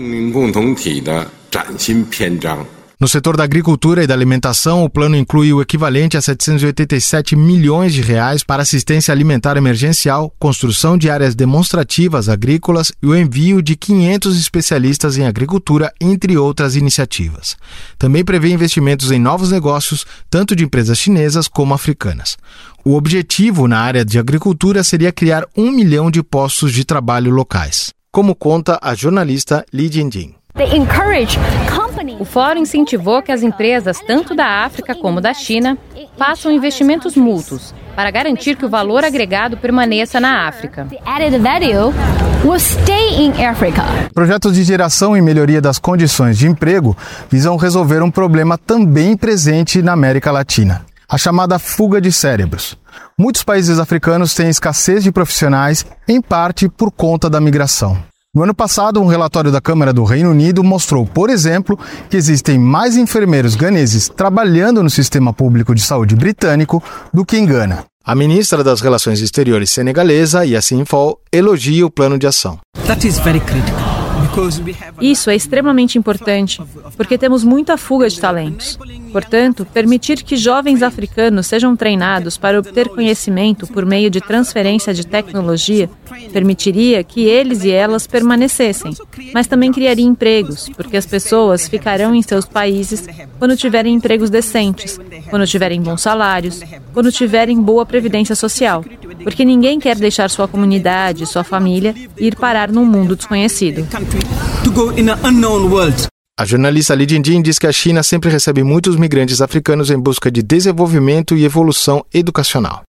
No setor da agricultura e da alimentação, o plano inclui o equivalente a 787 milhões de reais para assistência alimentar emergencial, construção de áreas demonstrativas agrícolas e o envio de 500 especialistas em agricultura, entre outras iniciativas. Também prevê investimentos em novos negócios, tanto de empresas chinesas como africanas. O objetivo na área de agricultura seria criar 1 milhão de postos de trabalho locais, como conta a jornalista Li Jingjing. O Fórum incentivou que as empresas, tanto da África como da China, façam investimentos mútuos para garantir que o valor agregado permaneça na África. Projetos de geração e melhoria das condições de emprego visam resolver um problema também presente na América Latina: a chamada fuga de cérebros. Muitos países africanos têm escassez de profissionais, em parte por conta da migração. No ano passado, um relatório da Câmara do Reino Unido mostrou, por exemplo, que existem mais enfermeiros ganeses trabalhando no sistema público de saúde britânico do que em Gana. A ministra das Relações Exteriores senegalesa, Yassine Fall, elogia o plano de ação. Isso é extremamente importante, porque temos muita fuga de talentos. Portanto, permitir que jovens africanos sejam treinados para obter conhecimento por meio de transferência de tecnologia permitiria que eles e elas permanecessem, mas também criaria empregos, porque as pessoas ficarão em seus países quando tiverem empregos decentes, quando tiverem bons salários, quando tiverem boa previdência social, porque ninguém quer deixar sua comunidade, sua família e ir parar num mundo desconhecido. A jornalista Li Jingjing diz que a China sempre recebe muitos migrantes africanos em busca de desenvolvimento e evolução educacional.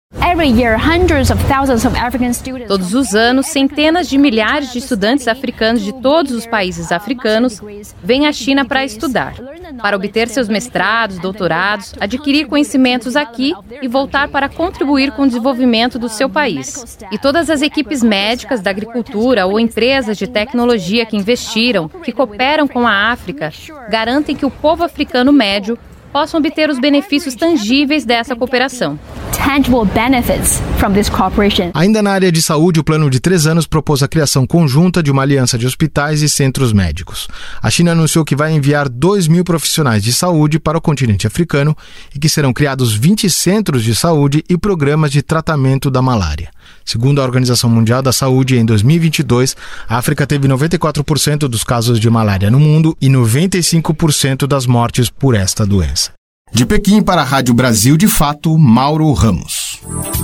Todos os anos, centenas de milhares de estudantes africanos de todos os países africanos vêm à China para estudar, para obter seus mestrados, doutorados, adquirir conhecimentos aqui e voltar para contribuir com o desenvolvimento do seu país. E todas as equipes médicas da agricultura ou empresas de tecnologia que investiram, que cooperam com a África, garantem que o povo africano médio possam obter os benefícios tangíveis dessa cooperação. Ainda na área de saúde, o plano de 3 anos propôs a criação conjunta de uma aliança de hospitais e centros médicos. A China anunciou que vai enviar 2.000 profissionais de saúde para o continente africano e que serão criados 20 centros de saúde e programas de tratamento da malária. Segundo a Organização Mundial da Saúde, em 2022, a África teve 94% dos casos de malária no mundo e 95% das mortes por esta doença. De Pequim para a Rádio Brasil de Fato, Mauro Ramos.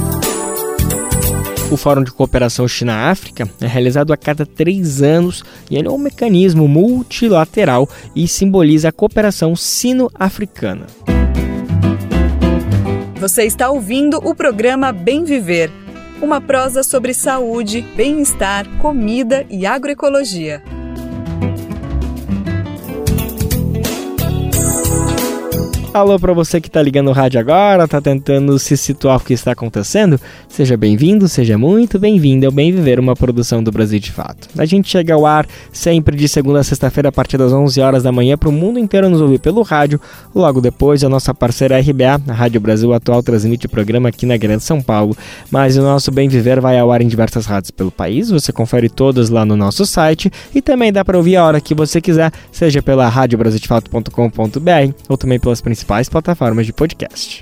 O Fórum de Cooperação China-África é realizado a cada 3 anos e ele é um mecanismo multilateral e simboliza a cooperação sino-africana. Você está ouvindo o programa Bem Viver, uma prosa sobre saúde, bem-estar, comida e agroecologia. Alô para você que tá ligando o rádio agora, tá tentando se situar o que está acontecendo. Seja bem-vindo, seja muito bem-vindo ao Bem Viver, uma produção do Brasil de Fato. A gente chega ao ar sempre de segunda a sexta-feira a partir das 11 horas da manhã para o mundo inteiro nos ouvir pelo rádio. Logo depois, a nossa parceira RBA, a Rádio Brasil Atual, transmite o programa aqui na Grande São Paulo. Mas o nosso Bem Viver vai ao ar em diversas rádios pelo país. Você confere todas lá no nosso site e também dá para ouvir a hora que você quiser, seja pela radiobrasildefato.com.br ou também pelas principais plataformas de podcast.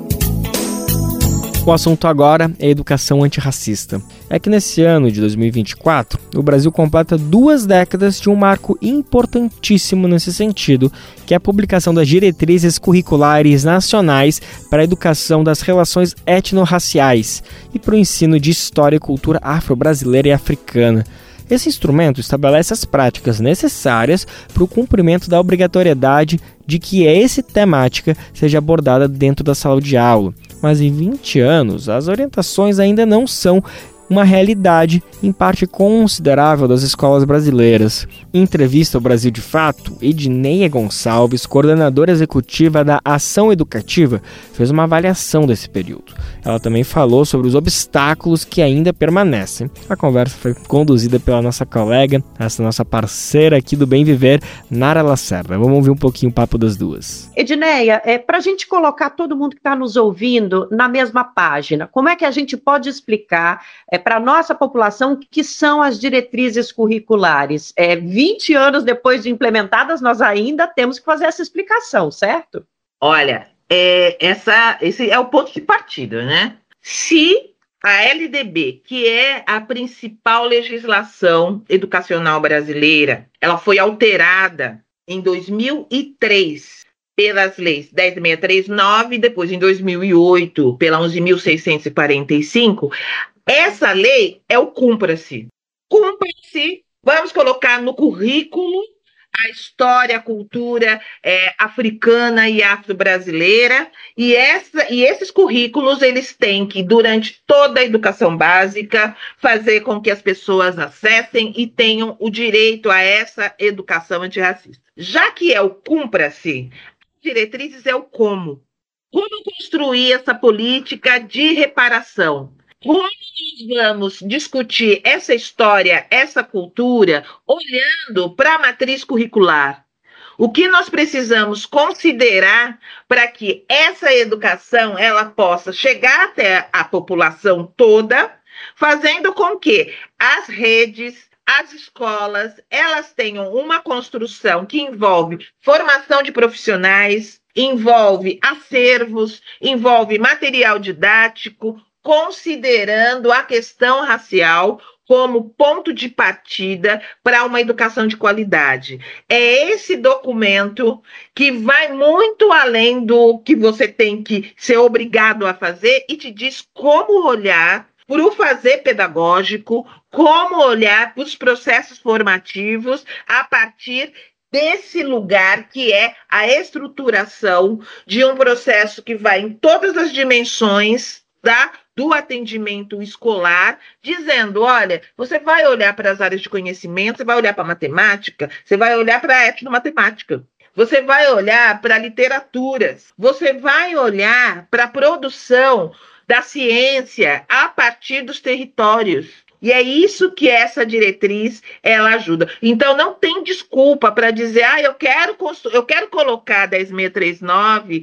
O assunto agora é educação antirracista. É que nesse ano de 2024, o Brasil completa 2 décadas de um marco importantíssimo nesse sentido, que é a publicação das diretrizes curriculares nacionais para a educação das relações etnorraciais e para o ensino de história e cultura afro-brasileira e africana. Esse instrumento estabelece as práticas necessárias para o cumprimento da obrigatoriedade de que essa temática seja abordada dentro da sala de aula. Mas em 20 anos, as orientações ainda não são uma realidade em parte considerável das escolas brasileiras. Em entrevista ao Brasil de Fato, Edneia Gonçalves, coordenadora executiva da Ação Educativa, fez uma avaliação desse período. Ela também falou sobre os obstáculos que ainda permanecem. A conversa foi conduzida pela nossa colega, essa nossa parceira aqui do Bem Viver, Nara Lacerda. Vamos ouvir um pouquinho o papo das duas. Edneia, para a gente colocar todo mundo que está nos ouvindo na mesma página, como é que a gente pode explicar para a nossa população o que são as diretrizes curriculares? 20 anos depois de implementadas, nós ainda temos que fazer essa explicação, certo? Olha, esse é o ponto de partida, né? Se a LDB, que é a principal legislação educacional brasileira, ela foi alterada em 2003 pelas leis 10.639 e depois em 2008 pela 11.645, essa lei é o Cumpra-se. Cumpra-se, vamos colocar no currículo a história, a cultura africana e afro-brasileira, e esses currículos eles têm que, durante toda a educação básica, fazer com que as pessoas acessem e tenham o direito a essa educação antirracista. Já que é o Cumpra-se, as diretrizes é o como. Como construir essa política de reparação? Como nós vamos discutir essa história, essa cultura, olhando para a matriz curricular? O que nós precisamos considerar para que essa educação ela possa chegar até a população toda, fazendo com que as redes, as escolas, elas tenham uma construção que envolve formação de profissionais, envolve acervos, envolve material didático, considerando a questão racial como ponto de partida para uma educação de qualidade. É esse documento que vai muito além do que você tem que ser obrigado a fazer e te diz como olhar para o fazer pedagógico, como olhar para os processos formativos a partir desse lugar que é a estruturação de um processo que vai em todas as dimensões do atendimento escolar, dizendo, olha, você vai olhar para as áreas de conhecimento, você vai olhar para a matemática, você vai olhar para a etnomatemática, você vai olhar para literaturas, você vai olhar para a produção da ciência a partir dos territórios. E é isso que essa diretriz ela ajuda. Então não tem desculpa para dizer, eu quero colocar a 10.639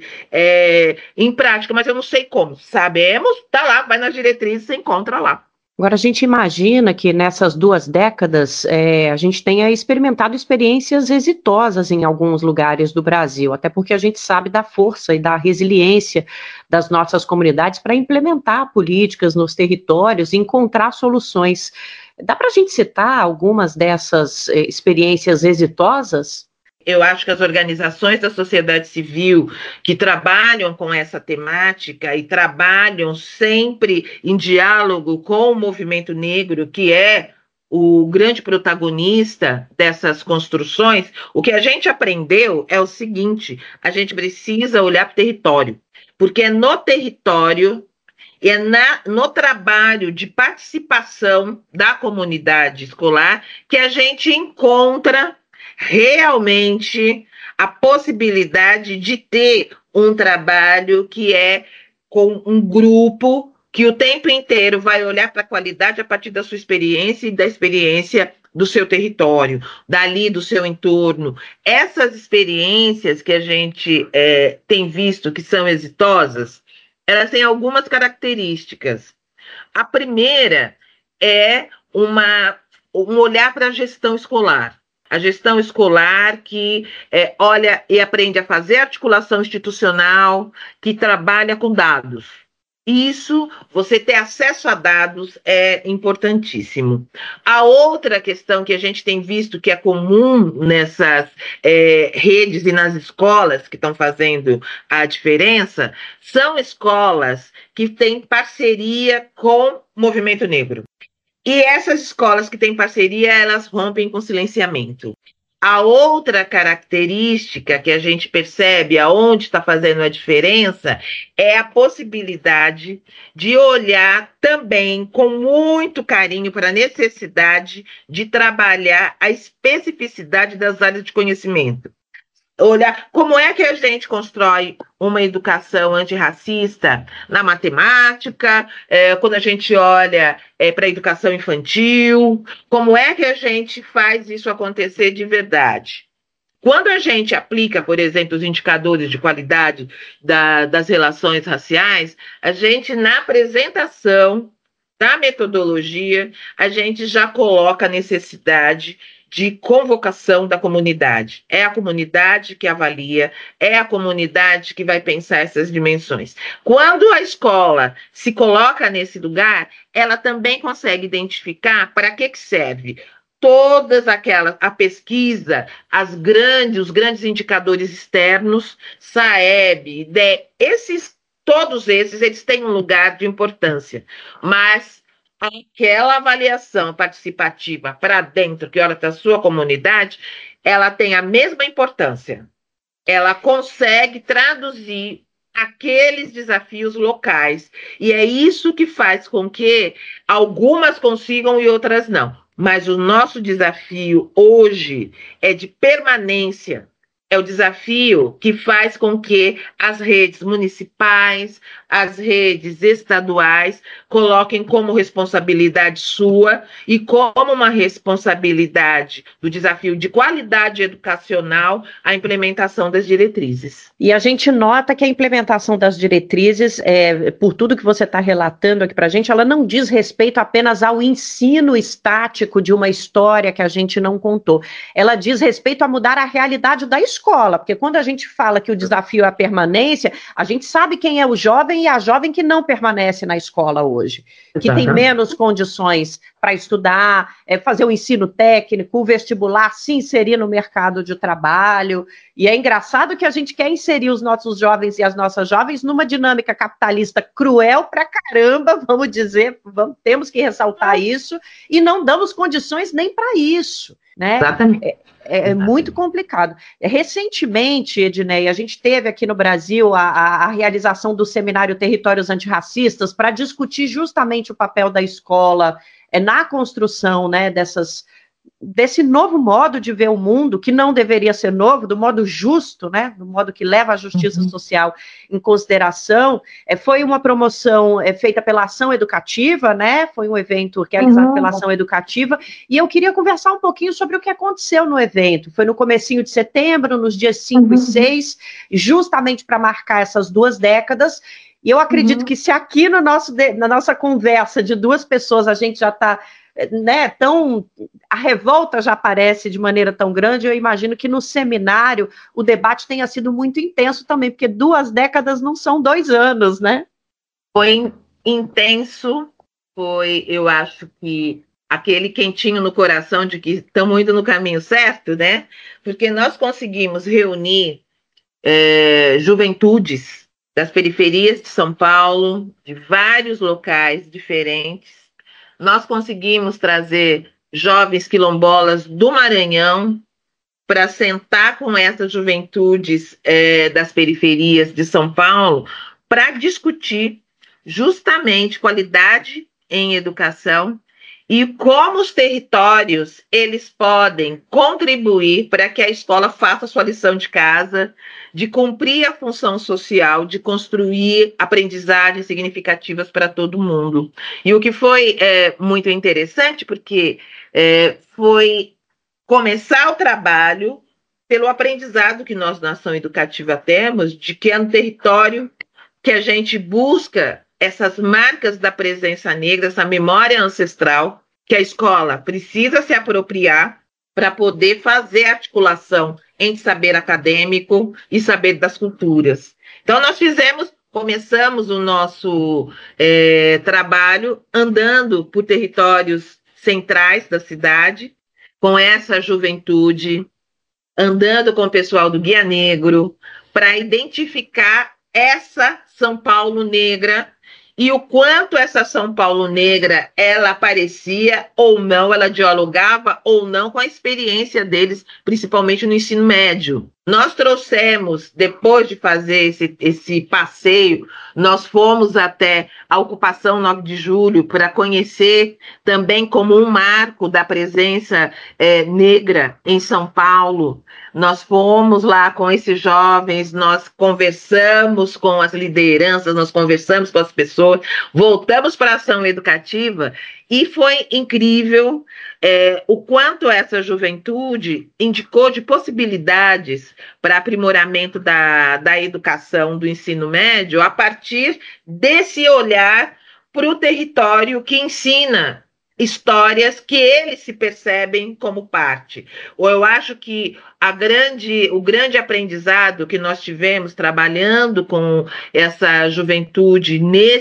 em prática, mas eu não sei como. Sabemos, tá lá, vai nas diretrizes, você encontra lá. Agora, a gente imagina que nessas 2 décadas a gente tenha experimentado experiências exitosas em alguns lugares do Brasil, até porque a gente sabe da força e da resiliência das nossas comunidades para implementar políticas nos territórios e encontrar soluções. Dá para a gente citar algumas dessas experiências exitosas? Eu acho que as organizações da sociedade civil que trabalham com essa temática e trabalham sempre em diálogo com o movimento negro, que é o grande protagonista dessas construções, o que a gente aprendeu é o seguinte: a gente precisa olhar para o território, porque é no território, é no trabalho de participação da comunidade escolar que a gente encontra realmente a possibilidade de ter um trabalho que é com um grupo que o tempo inteiro vai olhar para a qualidade a partir da sua experiência e da experiência do seu território, dali do seu entorno. Essas experiências que a gente tem visto que são exitosas, elas têm algumas características. A primeira é um olhar para a gestão escolar. A gestão escolar que olha e aprende a fazer articulação institucional, que trabalha com dados. Isso, você ter acesso a dados é importantíssimo. A outra questão que a gente tem visto que é comum nessas redes e nas escolas que estão fazendo a diferença, são escolas que têm parceria com o movimento negro. E essas escolas que têm parceria, elas rompem com silenciamento. A outra característica que a gente percebe aonde está fazendo a diferença é a possibilidade de olhar também com muito carinho para a necessidade de trabalhar a especificidade das áreas de conhecimento. Olhar como é que a gente constrói uma educação antirracista na matemática, quando a gente olha para a educação infantil, como é que a gente faz isso acontecer de verdade. Quando a gente aplica, por exemplo, os indicadores de qualidade das relações raciais, a gente, na apresentação da metodologia, a gente já coloca a necessidade de convocação da comunidade. É a comunidade que avalia, é a comunidade que vai pensar essas dimensões. Quando a escola se coloca nesse lugar, ela também consegue identificar para que serve todas aquelas, a pesquisa, os grandes indicadores externos, SAEB, IDE, todos esses, eles têm um lugar de importância, mas aquela avaliação participativa para dentro, que olha para a sua comunidade, ela tem a mesma importância. Ela consegue traduzir aqueles desafios locais. E é isso que faz com que algumas consigam e outras não. Mas o nosso desafio hoje é de permanência. É o desafio que faz com que as redes municipais, as redes estaduais coloquem como responsabilidade sua e como uma responsabilidade do desafio de qualidade educacional a implementação das diretrizes. E a gente nota que a implementação das diretrizes, por tudo que você está relatando aqui para a gente, ela não diz respeito apenas ao ensino estático de uma história que a gente não contou. Ela diz respeito a mudar a realidade da escola, porque quando a gente fala que o desafio é a permanência, a gente sabe quem é o jovem e a jovem que não permanece na escola hoje, que tem menos condições para estudar, fazer o ensino técnico, o vestibular, se inserir no mercado de trabalho. E é engraçado que a gente quer inserir os nossos jovens e as nossas jovens numa dinâmica capitalista cruel pra caramba, vamos dizer, temos que ressaltar isso, e não damos condições nem para isso, né? Exatamente. É muito complicado. Recentemente, Edneia, a gente teve aqui no Brasil a realização do seminário Territórios Antirracistas para discutir justamente o papel da escola na construção, né, desse novo modo de ver o mundo, que não deveria ser novo, do modo justo, né, do modo que leva a justiça social em consideração. Foi uma promoção feita pela Ação Educativa, né, foi um evento realizado pela Ação Educativa, e eu queria conversar um pouquinho sobre o que aconteceu no evento. Foi no comecinho de setembro, nos dias 5 e 6, justamente para marcar essas 2 décadas. E eu acredito que se aqui na nossa conversa de 2 pessoas a gente já está, né, a revolta já aparece de maneira tão grande, eu imagino que no seminário o debate tenha sido muito intenso também, porque 2 décadas não são 2 anos, né? Foi intenso, eu acho que aquele quentinho no coração de que estamos indo no caminho certo, né? Porque nós conseguimos reunir juventudes das periferias de São Paulo, de vários locais diferentes. Nós conseguimos trazer jovens quilombolas do Maranhão para sentar com essas juventudes das periferias de São Paulo para discutir justamente qualidade em educação e como os territórios eles podem contribuir para que a escola faça a sua lição de casa, de cumprir a função social, de construir aprendizagens significativas para todo mundo. E o que foi muito interessante, porque foi começar o trabalho pelo aprendizado que nós, nação educativa, temos, de que é no território que a gente busca essas marcas da presença negra, essa memória ancestral, que a escola precisa se apropriar para poder fazer articulação entre saber acadêmico e saber das culturas. Então, nós começamos o nosso trabalho andando por territórios centrais da cidade, com essa juventude, andando com o pessoal do Guia Negro, para identificar essa São Paulo negra e o quanto essa São Paulo negra, ela aparecia ou não, ela dialogava ou não com a experiência deles, principalmente no ensino médio. Nós trouxemos, depois de fazer esse passeio, nós fomos até a ocupação 9 de julho para conhecer também como um marco da presença negra em São Paulo. Nós fomos lá com esses jovens, nós conversamos com as lideranças, nós conversamos com as pessoas, voltamos para a ação educativa e foi incrível o quanto essa juventude indicou de possibilidades para aprimoramento da educação, do ensino médio, a partir desse olhar para o território que ensina histórias que eles se percebem como parte. Ou eu acho que o grande aprendizado que nós tivemos trabalhando com essa juventude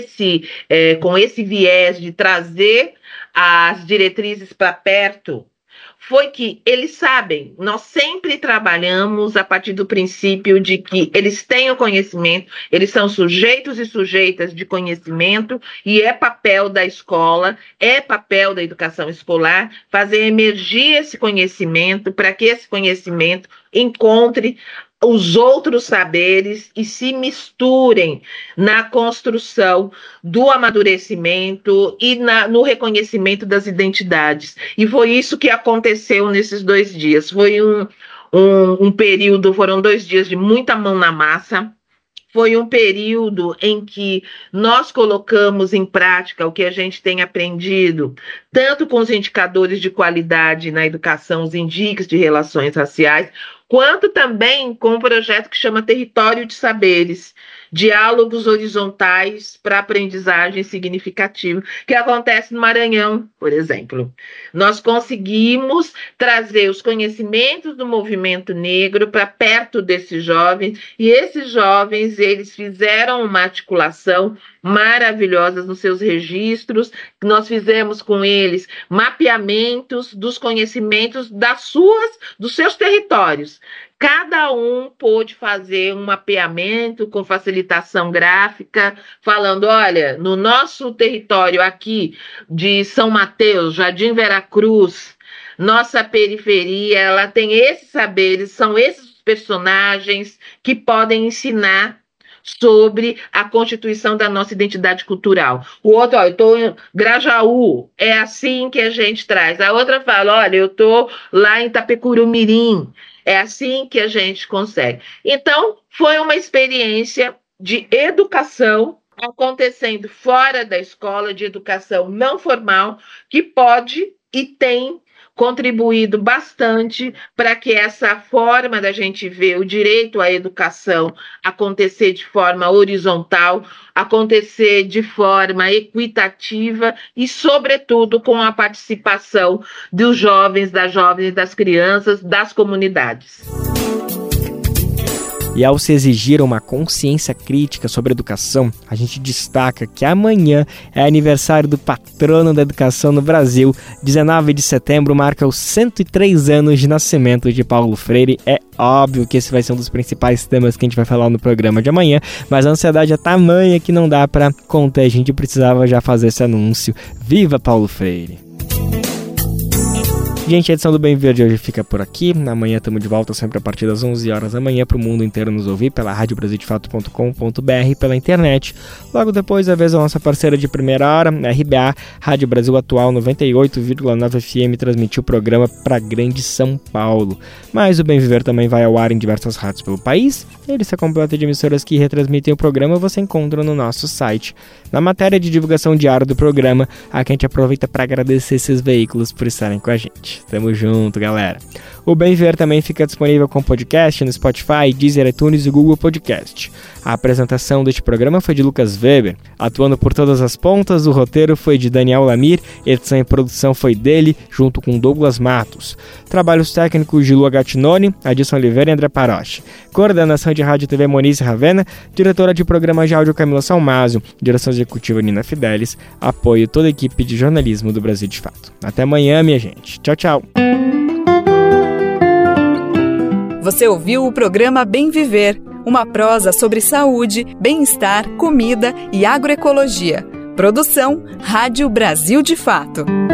com esse viés de trazer as diretrizes para perto, foi que eles sabem, nós sempre trabalhamos a partir do princípio de que eles têm o conhecimento, eles são sujeitos e sujeitas de conhecimento, e é papel da escola, é papel da educação escolar fazer emergir esse conhecimento para que esse conhecimento encontre os outros saberes e se misturem na construção do amadurecimento e no reconhecimento das identidades. E foi isso que aconteceu nesses 2 dias. Foi um período, foram 2 dias de muita mão na massa. Foi um período em que nós colocamos em prática o que a gente tem aprendido, tanto com os indicadores de qualidade na educação, os INDICs de relações raciais, quanto também com um projeto que chama Território de Saberes, diálogos horizontais para aprendizagem significativa, que acontece no Maranhão, por exemplo. Nós conseguimos trazer os conhecimentos do movimento negro para perto desses jovens, e esses jovens, eles fizeram uma articulação maravilhosa nos seus registros. Nós fizemos com eles mapeamentos dos conhecimentos dos seus territórios. Cada um pôde fazer um mapeamento com facilitação gráfica, falando, olha, no nosso território aqui de São Mateus, Jardim Veracruz, nossa periferia, ela tem esses saberes, são esses personagens que podem ensinar sobre a constituição da nossa identidade cultural. O outro, eu estou em Grajaú, é assim que a gente traz. A outra fala, olha, eu estou lá em Itapecurumirim, é assim que a gente consegue. Então, foi uma experiência de educação acontecendo fora da escola, de educação não formal, que pode e tem contribuído bastante para que essa forma da gente ver o direito à educação acontecer de forma horizontal, acontecer de forma equitativa e, sobretudo, com a participação dos jovens, das jovens, das crianças, das comunidades. E ao se exigir uma consciência crítica sobre a educação, a gente destaca que amanhã é aniversário do patrono da educação no Brasil. 19 de setembro marca os 103 anos de nascimento de Paulo Freire. É óbvio que esse vai ser um dos principais temas que a gente vai falar no programa de amanhã, mas a ansiedade é tamanha que não dá para conter, a gente precisava já fazer esse anúncio. Viva Paulo Freire! Gente, a edição do Bem Viver de hoje fica por aqui. Amanhã estamos de volta sempre a partir das 11 horas da manhã para o mundo inteiro nos ouvir pela radiobrasildefato.com.br, pela internet. Logo depois, a vez a nossa parceira de primeira hora, a RBA, Rádio Brasil Atual 98,9 FM, transmitiu o programa para Grande São Paulo. Mas o Bem Viver também vai ao ar em diversas rádios pelo país. A lista completa de emissoras que retransmitem o programa você encontra no nosso site. Na matéria de divulgação diária do programa, aqui a gente aproveita para agradecer esses veículos por estarem com a gente. Tamo junto, galera. O Bem Viver também fica disponível com podcast no Spotify, Deezer, iTunes e Google Podcast. A apresentação deste programa foi de Lucas Weber. Atuando por todas as pontas, o roteiro foi de Daniel Lamir, edição e produção foi dele, junto com Douglas Matos. Trabalhos técnicos de Lua Gattinoni, Adilson Oliveira e André Paroche. Coordenação de Rádio e TV Monize Ravena, diretora de programa de áudio Camila Salmásio, direção executiva Nina Fidelis, apoio toda a equipe de jornalismo do Brasil de Fato. Até amanhã, minha gente. Tchau, tchau. Você ouviu o programa Bem Viver, uma prosa sobre saúde, bem-estar, comida e agroecologia. Produção Rádio Brasil de Fato.